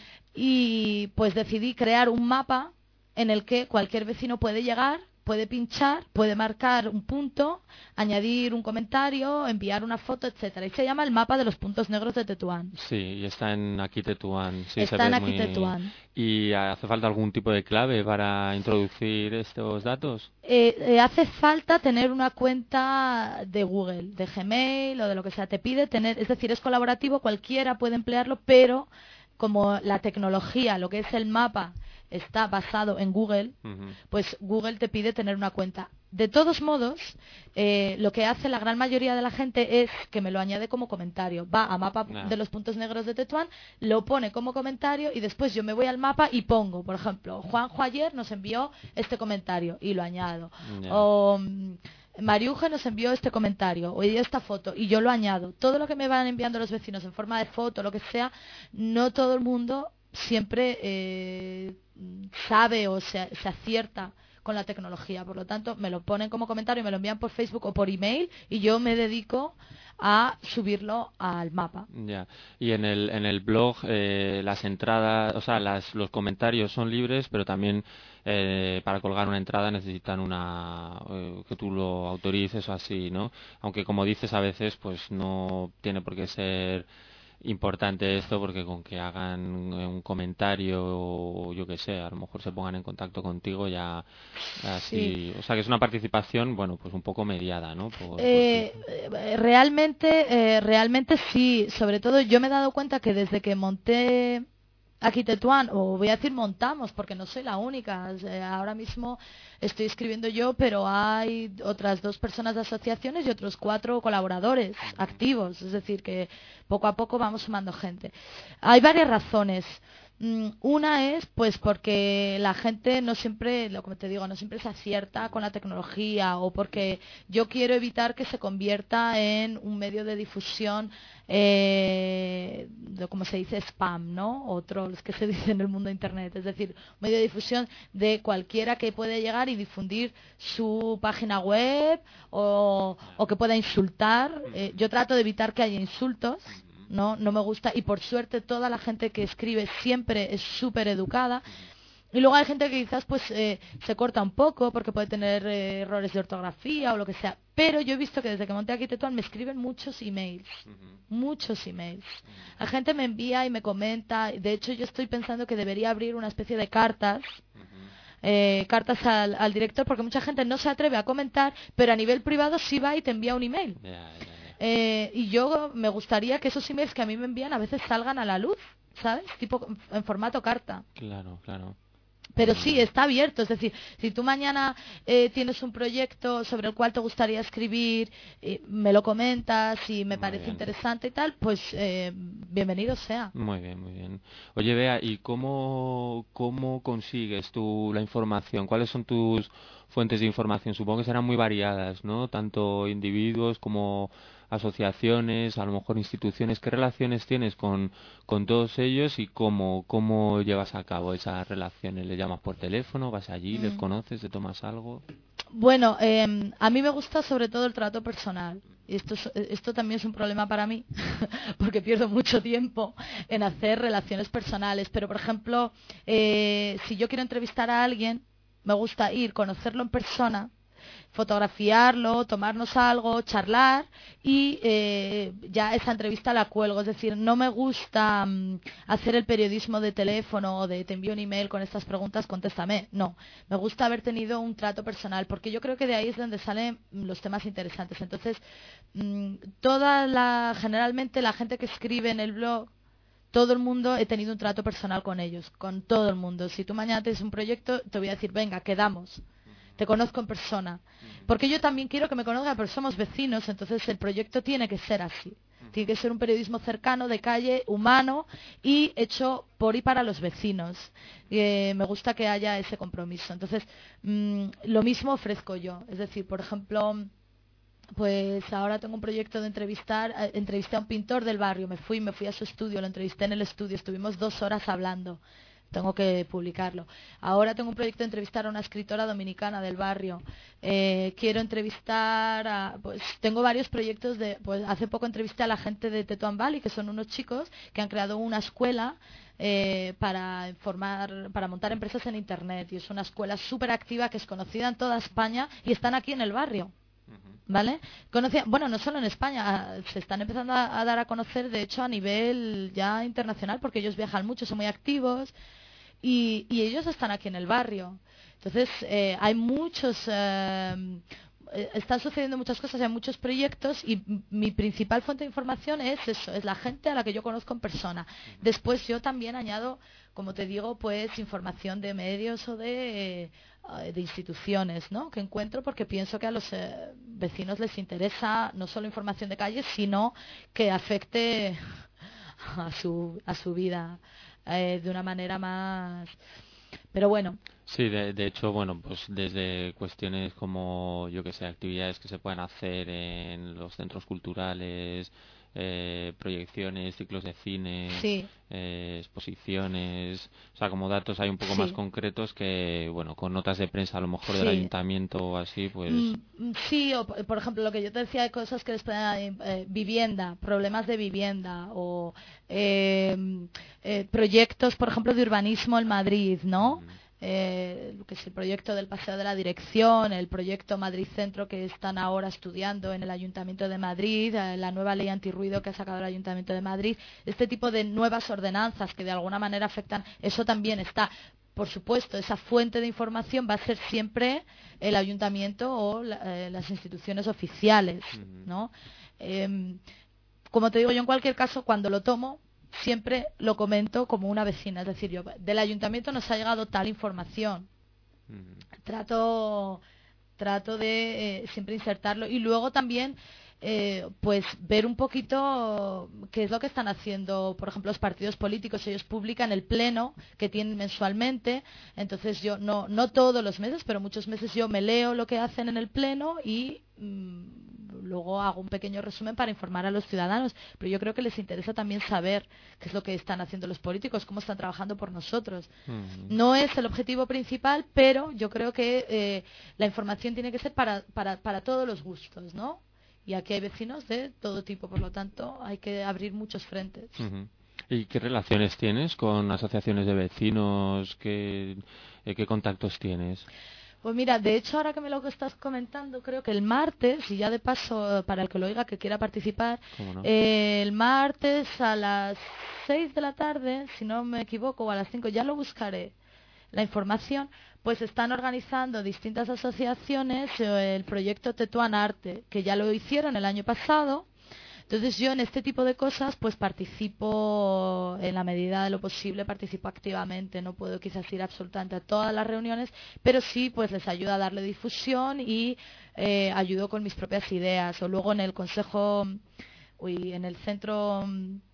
y pues decidí crear un mapa en el que cualquier vecino puede llegar, puede pinchar, puede marcar un punto, añadir un comentario, enviar una foto, etcétera. Y se llama el mapa de los puntos negros de Tetuán. Sí, y está en Aquí Tetuán. Sí, está se ve en Aquí muy... Tetuán. ¿Y hace falta algún tipo de clave para introducir estos datos? Eh, eh, hace falta tener una cuenta de Google, de Gmail o de lo que sea. Te pide tener, es decir, es colaborativo, cualquiera puede emplearlo, pero como la tecnología, lo que es el mapa, está basado en Google, uh-huh. pues Google te pide tener una cuenta. De todos modos, eh, lo que hace la gran mayoría de la gente es que me lo añade como comentario. Va a mapa nah. de los puntos negros de Tetuán, lo pone como comentario y después yo me voy al mapa y pongo, por ejemplo, Juanjo ayer nos envió este comentario y lo añado. Yeah. O Mariuja nos envió este comentario o esta foto y yo lo añado. Todo lo que me van enviando los vecinos en forma de foto, lo que sea, no todo el mundo siempre eh, sabe o se, se acierta con la tecnología, por lo tanto me lo ponen como comentario, me lo envían por Facebook o por email y yo me dedico a subirlo al mapa. Ya. Y en el en el blog eh, las entradas, o sea, las, los comentarios son libres, pero también eh, para colgar una entrada necesitan una eh, que tú lo autorices o así, ¿no? Aunque como dices a veces, pues no tiene por qué ser importante esto, porque con que hagan un comentario o yo que sé, a lo mejor se pongan en contacto contigo ya así, sí. O sea que es una participación, bueno, pues un poco mediada, ¿no? Por, eh, por... Realmente, eh, realmente sí, sobre todo yo me he dado cuenta que desde que monté Aquí Tetuán, o voy a decir montamos, porque no soy la única, o sea, ahora mismo estoy escribiendo yo, pero hay otras dos personas de asociaciones y otros cuatro colaboradores activos, es decir, que poco a poco vamos sumando gente. Hay varias razones. Una es pues porque la gente no siempre, lo que te digo, no siempre se acierta con la tecnología, o porque yo quiero evitar que se convierta en un medio de difusión, eh, de, como se dice, spam, ¿no? O trolls, que se dice en el mundo de internet, es decir, un medio de difusión de cualquiera que puede llegar y difundir su página web o, o que pueda insultar. Eh, yo trato de evitar que haya insultos. No, no me gusta, y por suerte toda la gente que escribe siempre es súper educada. Y luego hay gente que quizás pues eh, se corta un poco porque puede tener eh, errores de ortografía o lo que sea, pero yo he visto que desde que monté Aquí Tetuán me escriben muchos emails, uh-huh. muchos emails. Uh-huh. La gente me envía y me comenta, de hecho yo estoy pensando que debería abrir una especie de cartas, uh-huh. eh, cartas al, al director, porque mucha gente no se atreve a comentar, pero a nivel privado sí va y te envía un email. Yeah, yeah. Eh, y yo me gustaría que esos emails que a mí me envían a veces salgan a la luz, ¿sabes? Tipo en formato carta. Claro, claro. Pero sí, está abierto, es decir, si tú mañana eh, tienes un proyecto sobre el cual te gustaría escribir, eh, me lo comentas y me muy parece bien. Interesante y tal, pues eh, bienvenido sea. Muy bien, muy bien. Oye, Bea, ¿y cómo, cómo consigues tú la información? ¿Cuáles son tus fuentes de información? Supongo que serán muy variadas, ¿no? Tanto individuos como asociaciones, a lo mejor instituciones. ¿Qué relaciones tienes con, con todos ellos y cómo, cómo llevas a cabo esas relaciones? ¿Le llamas por teléfono? ¿Vas allí? Mm. ¿Les conoces? ¿Te tomas algo? Bueno, eh, a mí me gusta sobre todo el trato personal. Y esto, es, esto también es un problema para mí, porque pierdo mucho tiempo en hacer relaciones personales. Pero, por ejemplo, eh, si yo quiero entrevistar a alguien, me gusta ir, conocerlo en persona, fotografiarlo, tomarnos algo, charlar y eh, ya esa entrevista la cuelgo. Es decir, no me gusta um, hacer el periodismo de teléfono o de te envío un email con estas preguntas, contéstame. No, me gusta haber tenido un trato personal, porque yo creo que de ahí es donde salen los temas interesantes. Entonces, um, toda la, generalmente la gente que escribe en el blog, todo el mundo, he tenido un trato personal con ellos, con todo el mundo. Si tú mañana tienes un proyecto, te voy a decir, venga, quedamos. Te conozco en persona. Porque yo también quiero que me conozcan, pero somos vecinos, entonces el proyecto tiene que ser así. Tiene que ser un periodismo cercano, de calle, humano y hecho por y para los vecinos. Eh, me gusta que haya ese compromiso. Entonces, mmm, lo mismo ofrezco yo. Es decir, por ejemplo, pues ahora tengo un proyecto de entrevistar, eh, entrevisté a un pintor del barrio, me fui, me fui a su estudio, lo entrevisté en el estudio, estuvimos dos horas hablando. tengo que publicarlo. Ahora tengo un proyecto de entrevistar a una escritora dominicana del barrio. Eh, quiero entrevistar a, pues tengo varios proyectos de, pues hace poco entrevisté a la gente de Tetuán Valley, que son unos chicos que han creado una escuela eh, para formar, para montar empresas en internet, y es una escuela súper activa que es conocida en toda España y están aquí en el barrio. ¿Vale? Conocía, bueno, no solo en España, se están empezando a, a dar a conocer, de hecho, a nivel ya internacional, porque ellos viajan mucho, son muy activos, y, y ellos están aquí en el barrio. Entonces, eh, hay muchos, eh, están sucediendo muchas cosas, hay muchos proyectos, y mi principal fuente de información es eso, es la gente a la que yo conozco en persona. Después yo también añado, como te digo, pues información de medios o de... de instituciones, ¿no? Que encuentro porque pienso que a los eh, vecinos les interesa no solo información de calle, sino que afecte a su a su vida eh, de una manera más. Pero bueno. Sí, de, de hecho, bueno, pues desde cuestiones como, yo que sé, actividades que se puedan hacer en los centros culturales, eh, proyecciones, ciclos de cine, sí. eh, exposiciones, o sea, como datos hay un poco sí. más concretos que, bueno, con notas de prensa a lo mejor sí. del ayuntamiento o así, pues... Mm, sí, o por ejemplo, lo que yo te decía de cosas que después, eh, vivienda, problemas de vivienda, o eh, eh, proyectos, por ejemplo, de urbanismo en Madrid, ¿no? Mm. Eh, que es el proyecto del Paseo de la Dirección, el proyecto Madrid Centro que están ahora estudiando en el Ayuntamiento de Madrid, eh, la nueva ley antirruido que ha sacado el Ayuntamiento de Madrid, este tipo de nuevas ordenanzas que de alguna manera afectan, eso también está. Por supuesto, esa fuente de información va a ser siempre el Ayuntamiento o la, eh, las instituciones oficiales, ¿no? Eh, como te digo, yo en cualquier caso, cuando lo tomo, siempre lo comento como una vecina, es decir, yo, del ayuntamiento nos ha llegado tal información, mm. trato trato de eh, siempre insertarlo, y luego también eh, pues ver un poquito qué es lo que están haciendo, por ejemplo, los partidos políticos. Ellos publican el pleno que tienen mensualmente, entonces yo no no todos los meses, pero muchos meses yo me leo lo que hacen en el pleno y mmm, luego hago un pequeño resumen para informar a los ciudadanos, pero yo creo que les interesa también saber qué es lo que están haciendo los políticos, cómo están trabajando por nosotros. Uh-huh. No es el objetivo principal, pero yo creo que eh, la información tiene que ser para, para, para todos los gustos, ¿no? Y aquí hay vecinos de todo tipo, por lo tanto hay que abrir muchos frentes. Uh-huh. ¿Y qué relaciones tienes con asociaciones de vecinos? ¿Qué, eh, qué contactos tienes? Pues mira, de hecho, ahora que me lo estás comentando, creo que el martes, y ya de paso, para el que lo oiga que quiera participar, no? eh, el martes a las seis de la tarde, si no me equivoco, o a las cinco, ya lo buscaré, la información, pues están organizando distintas asociaciones eh, el proyecto Tetuán Arte, que ya lo hicieron el año pasado. Entonces yo en este tipo de cosas pues participo en la medida de lo posible, participo activamente. No puedo quizás ir absolutamente a todas las reuniones, pero sí pues les ayudo a darle difusión y eh, ayudo con mis propias ideas. O luego en el consejo, uy, en el centro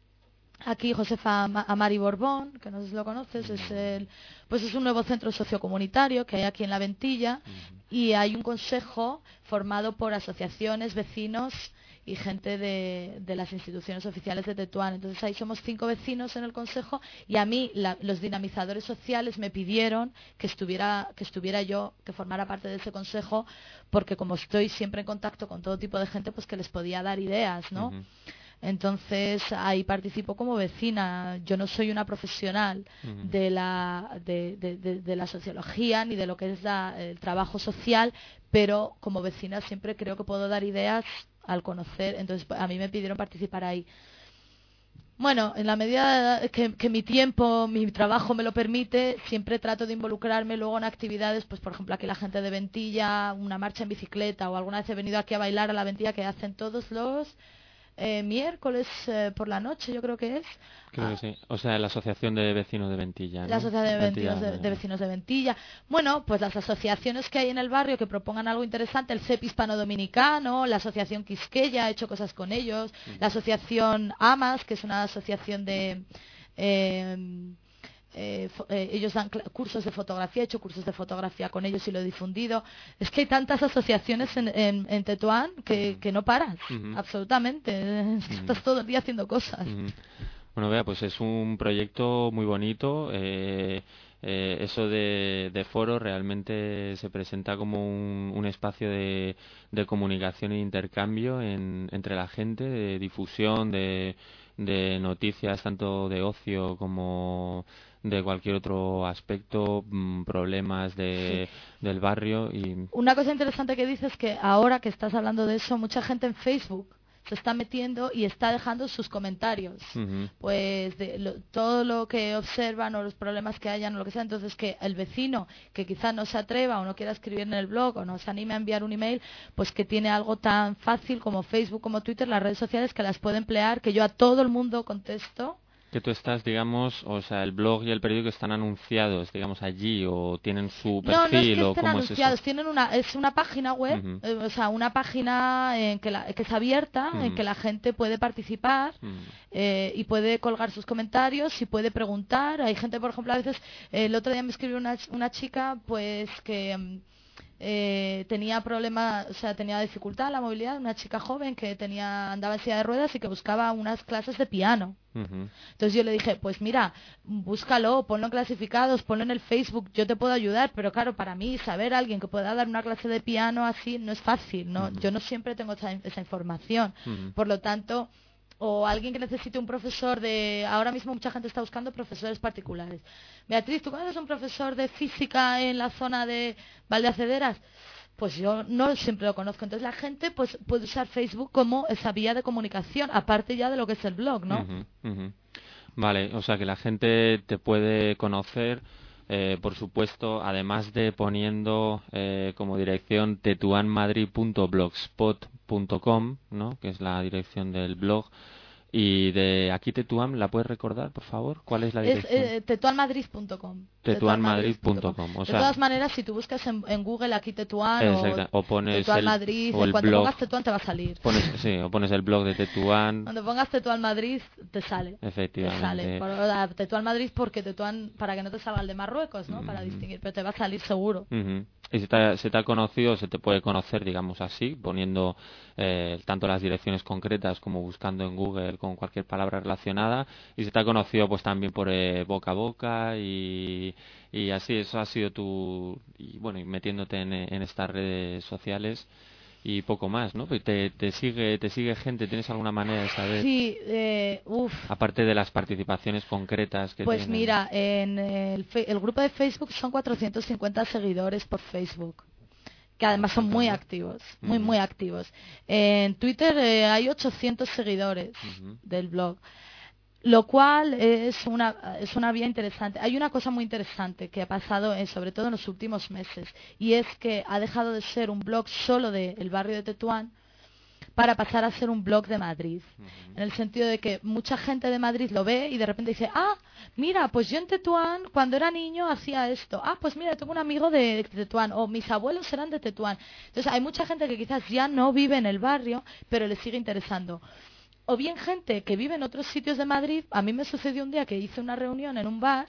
aquí Josefa Amari Borbón, que no sé si lo conoces, es el, pues es un nuevo centro sociocomunitario que hay aquí en La Ventilla, y hay un consejo formado por asociaciones, vecinos y gente de, de las instituciones oficiales de Tetuán. Entonces ahí somos cinco vecinos en el consejo, y a mí la, los dinamizadores sociales me pidieron que estuviera que estuviera yo, que formara parte de ese consejo, porque como estoy siempre en contacto con todo tipo de gente, pues que les podía dar ideas, ¿no? Uh-huh. Entonces ahí participo como vecina. Yo no soy una profesional uh-huh. de la de, de, de, de la sociología ni de lo que es la, el trabajo social, pero como vecina siempre creo que puedo dar ideas al conocer. Entonces a mí me pidieron participar ahí. Bueno, en la medida que, que mi tiempo, mi trabajo me lo permite, siempre trato de involucrarme luego en actividades, pues por ejemplo aquí la gente de Ventilla, una marcha en bicicleta, o alguna vez he venido aquí a bailar a la Ventilla, que hacen todos los Eh, miércoles eh, por la noche, yo creo que es. Creo ah, que sí. O sea, la Asociación de Vecinos de Ventilla, ¿no? La Asociación de, Ventilla, vecinos de, de Vecinos de Ventilla. Bueno, pues las asociaciones que hay en el barrio que propongan algo interesante, el C E P hispano-dominicano, la Asociación Quisqueya, he hecho cosas con ellos, uh-huh. la Asociación AMAS, que es una asociación de... Eh, Eh, eh, ellos dan cursos de fotografía, he hecho cursos de fotografía con ellos y lo he difundido. Es que hay tantas asociaciones en, en, en Tetuán que, que no paras, uh-huh. absolutamente. Uh-huh. Estás todo el día haciendo cosas. Uh-huh. Bueno, vea, pues es un proyecto muy bonito. Eh, eh, eso de, de foro realmente se presenta como un, un espacio de, de comunicación e intercambio en- entre la gente, de difusión de, de noticias tanto de ocio como de cualquier otro aspecto, mm, problemas Sí. de, del barrio y... Una cosa interesante que dices es que ahora que estás hablando de eso, mucha gente en Facebook se está metiendo y está dejando sus comentarios, Ujú, pues de lo- todo lo que observan o los problemas que hayan o lo que sea. Entonces, que el vecino que quizá no se atreva o no quiera escribir en el blog o no se anime a enviar un email, pues que tiene algo tan fácil como Facebook, como Twitter, las redes sociales, que las puede emplear, que yo a todo el mundo contesto. que tú estás, digamos, o sea, el blog y el periódico están anunciados, digamos, allí o tienen su No, no es que perfil o estén cómo es eso. anunciados, tienen una, es una página web, Ujú, eh, o sea, una página en que, la- que es abierta, en ujú, que la gente puede participar ujú, eh, y puede colgar sus comentarios y puede preguntar. Hay gente, por ejemplo, a veces, eh, el otro día me escribió una, una chica, pues que mm, eh, tenía problemas, o sea, tenía dificultad en la movilidad, una chica joven que tenía, andaba en silla de ruedas y que buscaba unas clases de piano. ujú, Entonces yo le dije, pues mira, búscalo, ponlo en clasificados, ponlo en el Facebook, yo te puedo ayudar, pero claro, para mí saber a alguien que pueda dar una clase de piano así no es fácil, ¿no? ujú, Yo no siempre tengo esa, esa información. ujú. Por lo tanto, o alguien que necesite un profesor de... Ahora mismo mucha gente está buscando profesores particulares. Beatriz, ¿tú conoces un profesor de física en la zona de Valdeacederas? Pues yo no siempre lo conozco. Entonces la gente pues puede usar Facebook como esa vía de comunicación, aparte ya de lo que es el blog, ¿no? Ujú, ujú. Vale, o sea que la gente te puede conocer, eh, por supuesto, además de poniendo eh, como dirección tetuanmadrid punto blogspot punto com, ¿no? Que es la dirección del blog. Y de aquí Tetuán, ¿la puedes recordar, por favor? ¿Cuál es la Es dirección? eh, tetuanmadrid punto com. tetuanmadrid tetuanmadrid punto punto com. com. O De sea, todas maneras, si tú buscas en, en Google aquí Tetuán o exacta, o pones Tetuán el, Madrid, o en el cuanto blog, pongas Tetuán te va a salir. pones, sí, o pones el blog de Tetuán, Cuando pongas Tetuán Madrid te sale. Te sale. efectivamente. Por, o sea, Tetuán Madrid porque Tetuán, para que no te salga el de Marruecos, ¿no? Para Ujú, distinguir, pero te va a salir seguro. ujú. Y se te, ha, se te ha conocido, se te puede conocer, digamos así, poniendo eh, tanto las direcciones concretas como buscando en Google con cualquier palabra relacionada. Y se te ha conocido pues también por eh, boca a boca y, y así, eso ha sido tu... Y bueno, y metiéndote en, en estas redes sociales y poco más, ¿no? Pues Te, te sigue te sigue gente, ¿tienes alguna manera de saber, Sí, eh, uff. aparte de las participaciones concretas que Pues tienen? mira, en el, fe- el grupo de Facebook son cuatrocientos cincuenta seguidores por Facebook, que además son muy Estupendo. activos, muy, Ujú, muy activos. En Twitter eh, hay ochocientos seguidores ujú, del blog, lo cual es una, es una vía interesante. Hay una cosa muy interesante que ha pasado, eh, sobre todo en los últimos meses, y es que ha dejado de ser un blog solo del barrio de Tetuán para pasar a ser un blog de Madrid, ujú, en el sentido de que mucha gente de Madrid lo ve y de repente dice, ah, mira, pues yo en Tetuán cuando era niño hacía esto, ah, pues mira, tengo un amigo de Tetuán, o mis abuelos eran de Tetuán. Entonces hay mucha gente que quizás ya no vive en el barrio, pero le sigue interesando. O bien gente que vive en otros sitios de Madrid. A mí me sucedió un día que hice una reunión en un bar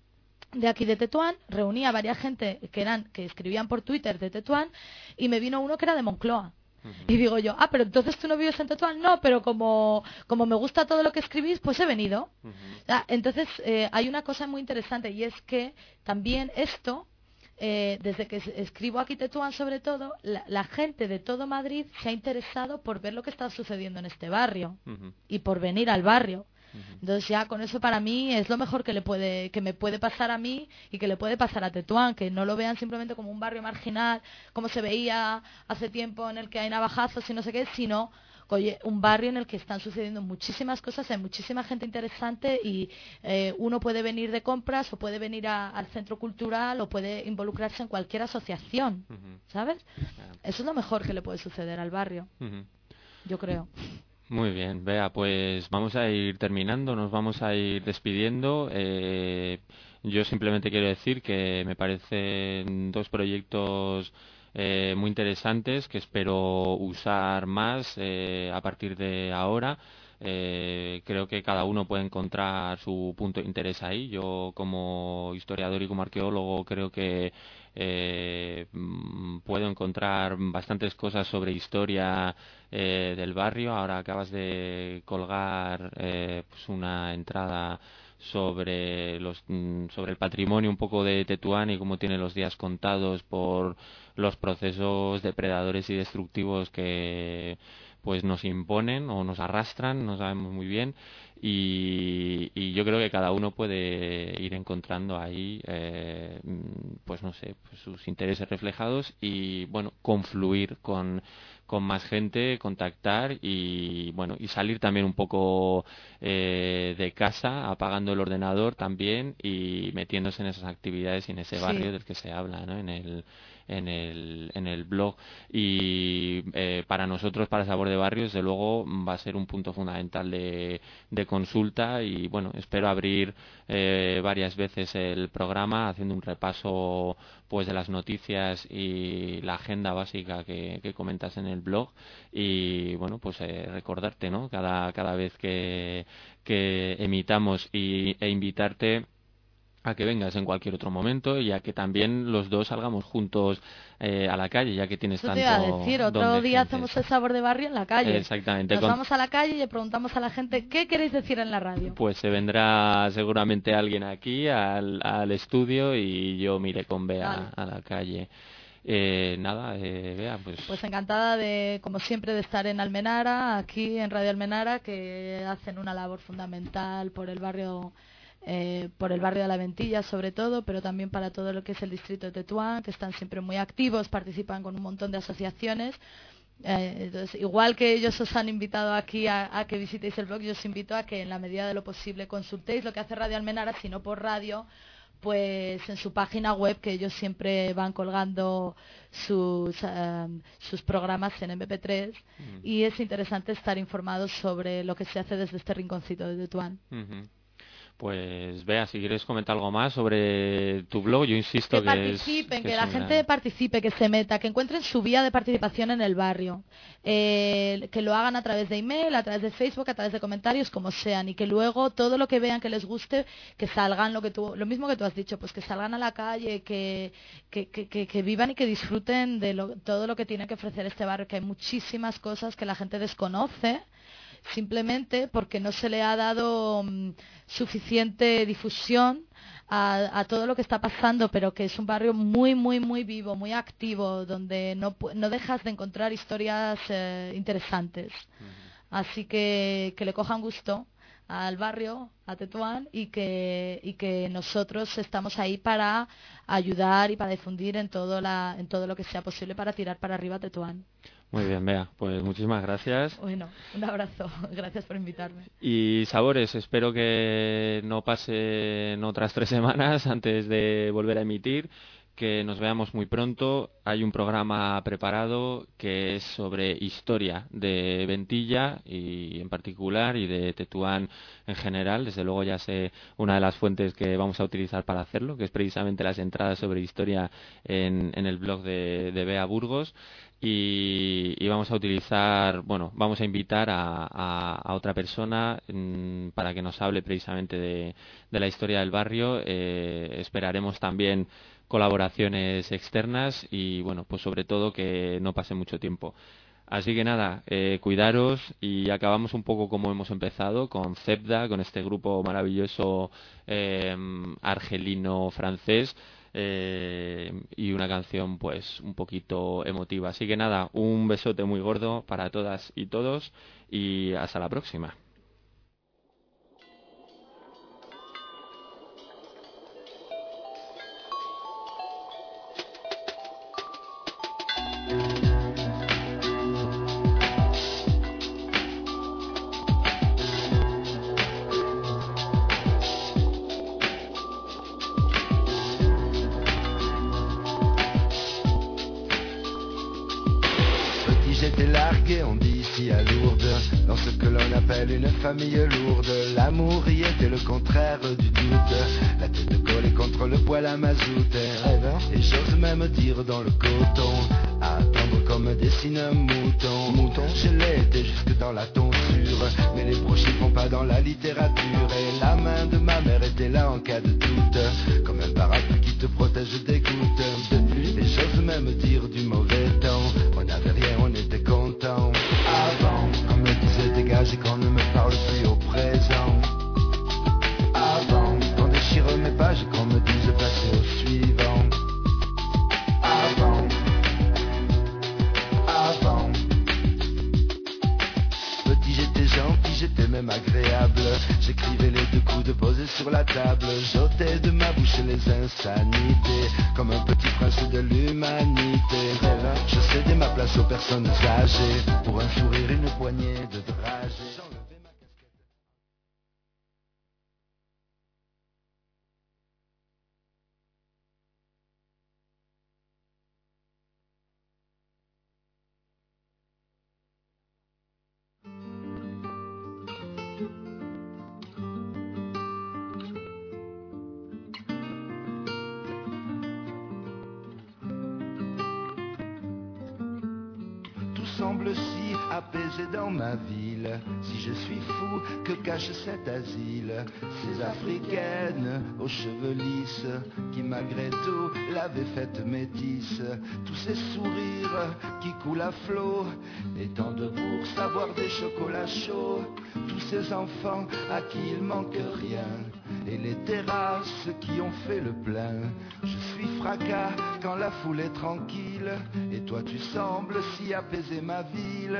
de aquí de Tetuán, reuní a varias gente que eran que escribían por Twitter de Tetuán y me vino uno que era de Moncloa. ujú, Y digo yo, ah, pero entonces tú no vives en Tetuán. No, pero como, como me gusta todo lo que escribís, pues he venido. ujú, Ah, entonces eh, hay una cosa muy interesante y es que también esto, eh, desde que es- escribo aquí Tetuán sobre todo, la, la gente de todo Madrid se ha interesado por ver lo que está sucediendo en este barrio ujú, y por venir al barrio. ujú. Entonces ya con eso para mí es lo mejor que le puede que me puede pasar a mí y que le puede pasar a Tetuán, que no lo vean simplemente como un barrio marginal, como se veía hace tiempo en el que hay navajazos y no sé qué, sino oye, un barrio en el que están sucediendo muchísimas cosas, hay muchísima gente interesante y eh, uno puede venir de compras o puede venir a- al centro cultural o puede involucrarse en cualquier asociación, Ujú, ¿sabes? claro. Eso es lo mejor que le puede suceder al barrio, Ujú. yo creo. Muy bien, Bea, pues vamos a ir terminando, nos vamos a ir despidiendo. Eh, yo simplemente quiero decir que me parecen dos proyectos eh, muy interesantes que espero usar más eh, a partir de ahora. Eh, creo que cada uno puede encontrar su punto de interés ahí. Yo como historiador y como arqueólogo creo que eh, puedo encontrar bastantes cosas sobre historia eh, del barrio. Ahora acabas de colgar eh, pues una entrada sobre los sobre el patrimonio un poco de Tetuán y cómo tiene los días contados por los procesos depredadores y destructivos que pues nos imponen o nos arrastran, no sabemos muy bien, y, y yo creo que cada uno puede ir encontrando ahí eh, pues no sé, pues sus intereses reflejados y bueno, confluir con con más gente, contactar y bueno, y salir también un poco eh, de casa, apagando el ordenador también y metiéndose en esas actividades y en ese barrio sí. del que se habla, ¿no? En el en el en el blog. Y eh, para nosotros, para Sabor de Barrio, desde luego va a ser un punto fundamental de, de consulta y bueno, espero abrir eh, varias veces el programa haciendo un repaso pues de las noticias y la agenda básica que, que comentas en el blog y bueno, pues eh, recordarte, ¿no? Cada cada vez que, que emitamos y, e invitarte a que vengas en cualquier otro momento y a que también los dos salgamos juntos eh, a la calle, ya que tienes Eso tanto... te iba a decir, otro día gente. Hacemos el Sabor de Barrio en la calle. Exactamente. Nos Con... vamos a la calle y le preguntamos a la gente, ¿qué queréis decir en la radio? Pues se vendrá seguramente alguien aquí al, al estudio y yo me iré con Bea vale. a la calle. Eh, nada, eh, Bea, pues... Pues encantada de, como siempre, de estar en Almenara, aquí en Radio Almenara, que hacen una labor fundamental por el barrio... Eh, por el barrio de la Ventilla sobre todo, pero también para todo lo que es el distrito de Tetuán, que están siempre muy activos, participan con un montón de asociaciones. Eh, entonces, igual que ellos os han invitado aquí a, a que visitéis el blog, yo os invito a que en la medida de lo posible consultéis lo que hace Radio Almenara, si no por radio, pues en su página web, que ellos siempre van colgando sus um, sus programas en eme pe tres uh-huh. y es interesante estar informados sobre lo que se hace desde este rinconcito de Tetuán. Uh-huh. Pues Bea, si quieres comentar algo más sobre tu blog, yo insisto que, que participen, es, que, que la gente gran... participe, que se meta, que encuentren su vía de participación en el barrio, eh, que lo hagan a través de email, a través de Facebook, a través de comentarios, como sean, y que luego todo lo que vean que les guste, que salgan, lo que tú, lo mismo que tú has dicho, pues que salgan a la calle, que que, que, que, que vivan y que disfruten de lo, todo lo que tiene que ofrecer este barrio, que hay muchísimas cosas que la gente desconoce, simplemente porque no se le ha dado um, suficiente difusión a, a todo lo que está pasando, pero que es un barrio muy, muy, muy vivo, muy activo, donde no, no dejas de encontrar historias eh, interesantes. Uh-huh. Así que que le cojan gusto al barrio, a Tetuán, y que y que nosotros estamos ahí para ayudar y para difundir en todo la en todo lo que sea posible para tirar para arriba a Tetuán. Muy bien, Bea, pues muchísimas gracias. Bueno, un abrazo, gracias por invitarme. Y Sabores, espero que no pasen otras tres semanas antes de volver a emitir, que nos veamos muy pronto. Hay un programa preparado que es sobre historia de Ventilla y en particular y de Tetuán en general. Desde luego ya sé una de las fuentes que vamos a utilizar para hacerlo, que es precisamente las entradas sobre historia en, en el blog de, de Bea Burgos. Y, y vamos a utilizar, bueno, vamos a invitar a, a, a otra persona mmm, para que nos hable precisamente de, de la historia del barrio. Eh, esperaremos también colaboraciones externas y, bueno, pues sobre todo que no pase mucho tiempo. Así que nada, eh, cuidaros y acabamos un poco como hemos empezado, con Zebda, con este grupo maravilloso eh, argelino-francés. Eh, y una canción pues un poquito emotiva. Así que nada, un besote muy gordo para todas y todos y hasta la próxima. J'étais largué, on dit ici à Lourdes, dans ce que l'on appelle une famille lourde. L'amour y était le contraire du doute, la tête collée contre le poêle à mazout. Et j'ose même dire dans le coton, attendre comme dessine un mouton. Mouton, je l'ai été jusque dans la tonsure, mais les proches n'y font pas dans la littérature. Et la main de ma mère était là en cas de doute, comme un parapluie qui te protège sortait je dégoûte. Depuis les choses même dire du mauvais temps. On n'avait rien, on était content. Avant, on me disait dégage et qu'on ne me parle plus au présent. Avant, qu'on déchire mes pages et qu'on me dise passer au suivant. Avant, avant. Petit j'étais gentil, j'étais même agréable. J'écrivais les deux coups de posés sur la table. J'ôtais de ma bouche les insanités, comme un petit prince de l'humanité. Je cédais ma place aux personnes âgées, pour un sourire, une poignée de dragées. Semble si apaisé dans ma ville. Si je suis fou, que cache cet asile? Ces africaines aux cheveux lisses, qui malgré tout l'avaient faite métisse. Tous ces sourires qui coulent à flot, et tant de bourses à boire des chocolats chauds. Tous ces enfants à qui il manque rien, et les terrasses qui ont fait le plein. Je suis fracas quand la foule est tranquille, et toi tu sembles si apaiser ma ville.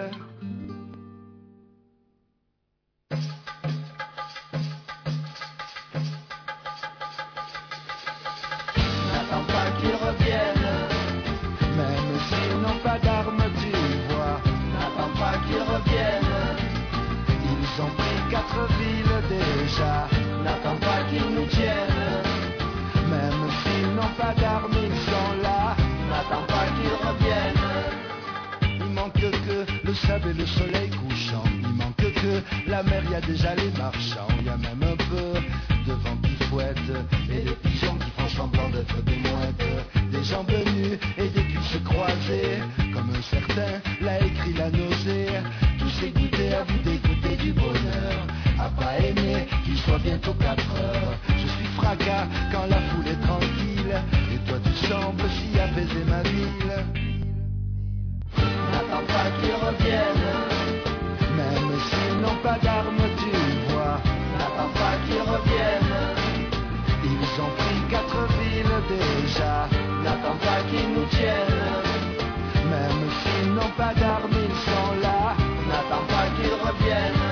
N'attends pas qu'ils reviennent, même s'ils n'ont pas d'armes, tu vois. N'attends pas qu'ils reviennent, ils ont pris quatre villes déjà. N'attends pas qu'ils nous tiennent, même s'ils n'ont pas d'armes, ils sont là. N'attends pas qu'ils reviennent. Il manque que le sable et le soleil couchant. Il manque que la mer, y a déjà les marchands. Y a même un peu de vent qui fouette, et des pigeons qui font semblant d'être des mouettes. Des jambes nues et des cuisses croisées, comme un certain l'a écrit la nausée. Tous ces goûter à vous dégoûter du bonheur, à pas aimer qu'il soit bientôt quatre heures. Je suis fracas quand la foule est tranquille, et toi tu sembles si apaiser ma ville. N'attends pas qu'ils reviennent, même s'ils n'ont pas d'armes, tu vois. N'attends pas qu'ils reviennent, ils ont pris quatre villes déjà. N'attends pas qu'ils nous tiennent, même s'ils n'ont pas d'armes, ils sont là. N'attends pas qu'ils reviennent.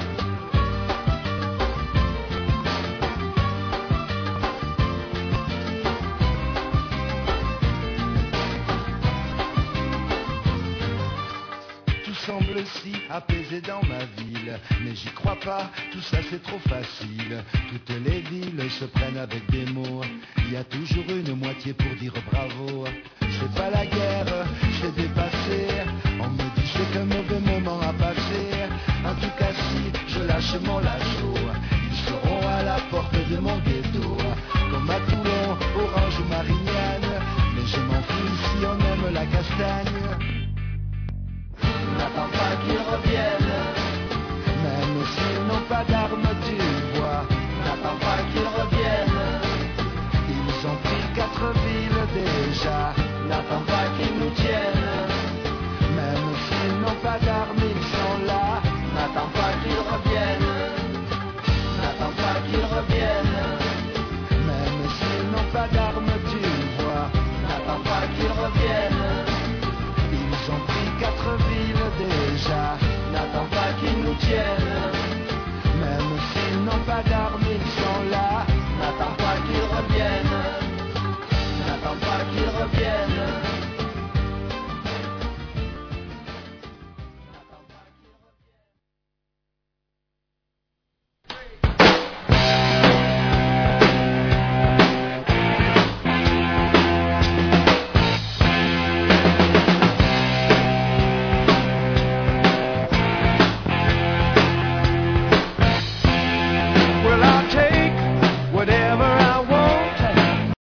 Semble si apaisé dans ma ville, mais j'y crois pas, tout ça c'est trop facile. Toutes les villes se prennent avec des mots, il y a toujours une moitié pour dire bravo. C'est pas la guerre, c'est dépassé, on me dit c'est qu'un mauvais moment à passer. En tout cas si je lâche mon lasso, ils seront à la porte de mon ghetto, comme à Toulon, Orange ou Marignane. Mais je m'en fous si on aime la castagne. N'attends pas qu'ils reviennent, même s'ils n'ont pas d'armes, tu vois. N'attends pas qu'ils reviennent, ils ont pris quatre villes déjà. N'attends pas qu'ils nous tiennent, même s'ils n'ont pas d'armes, ils sont là. N'attends pas qu'ils reviennent.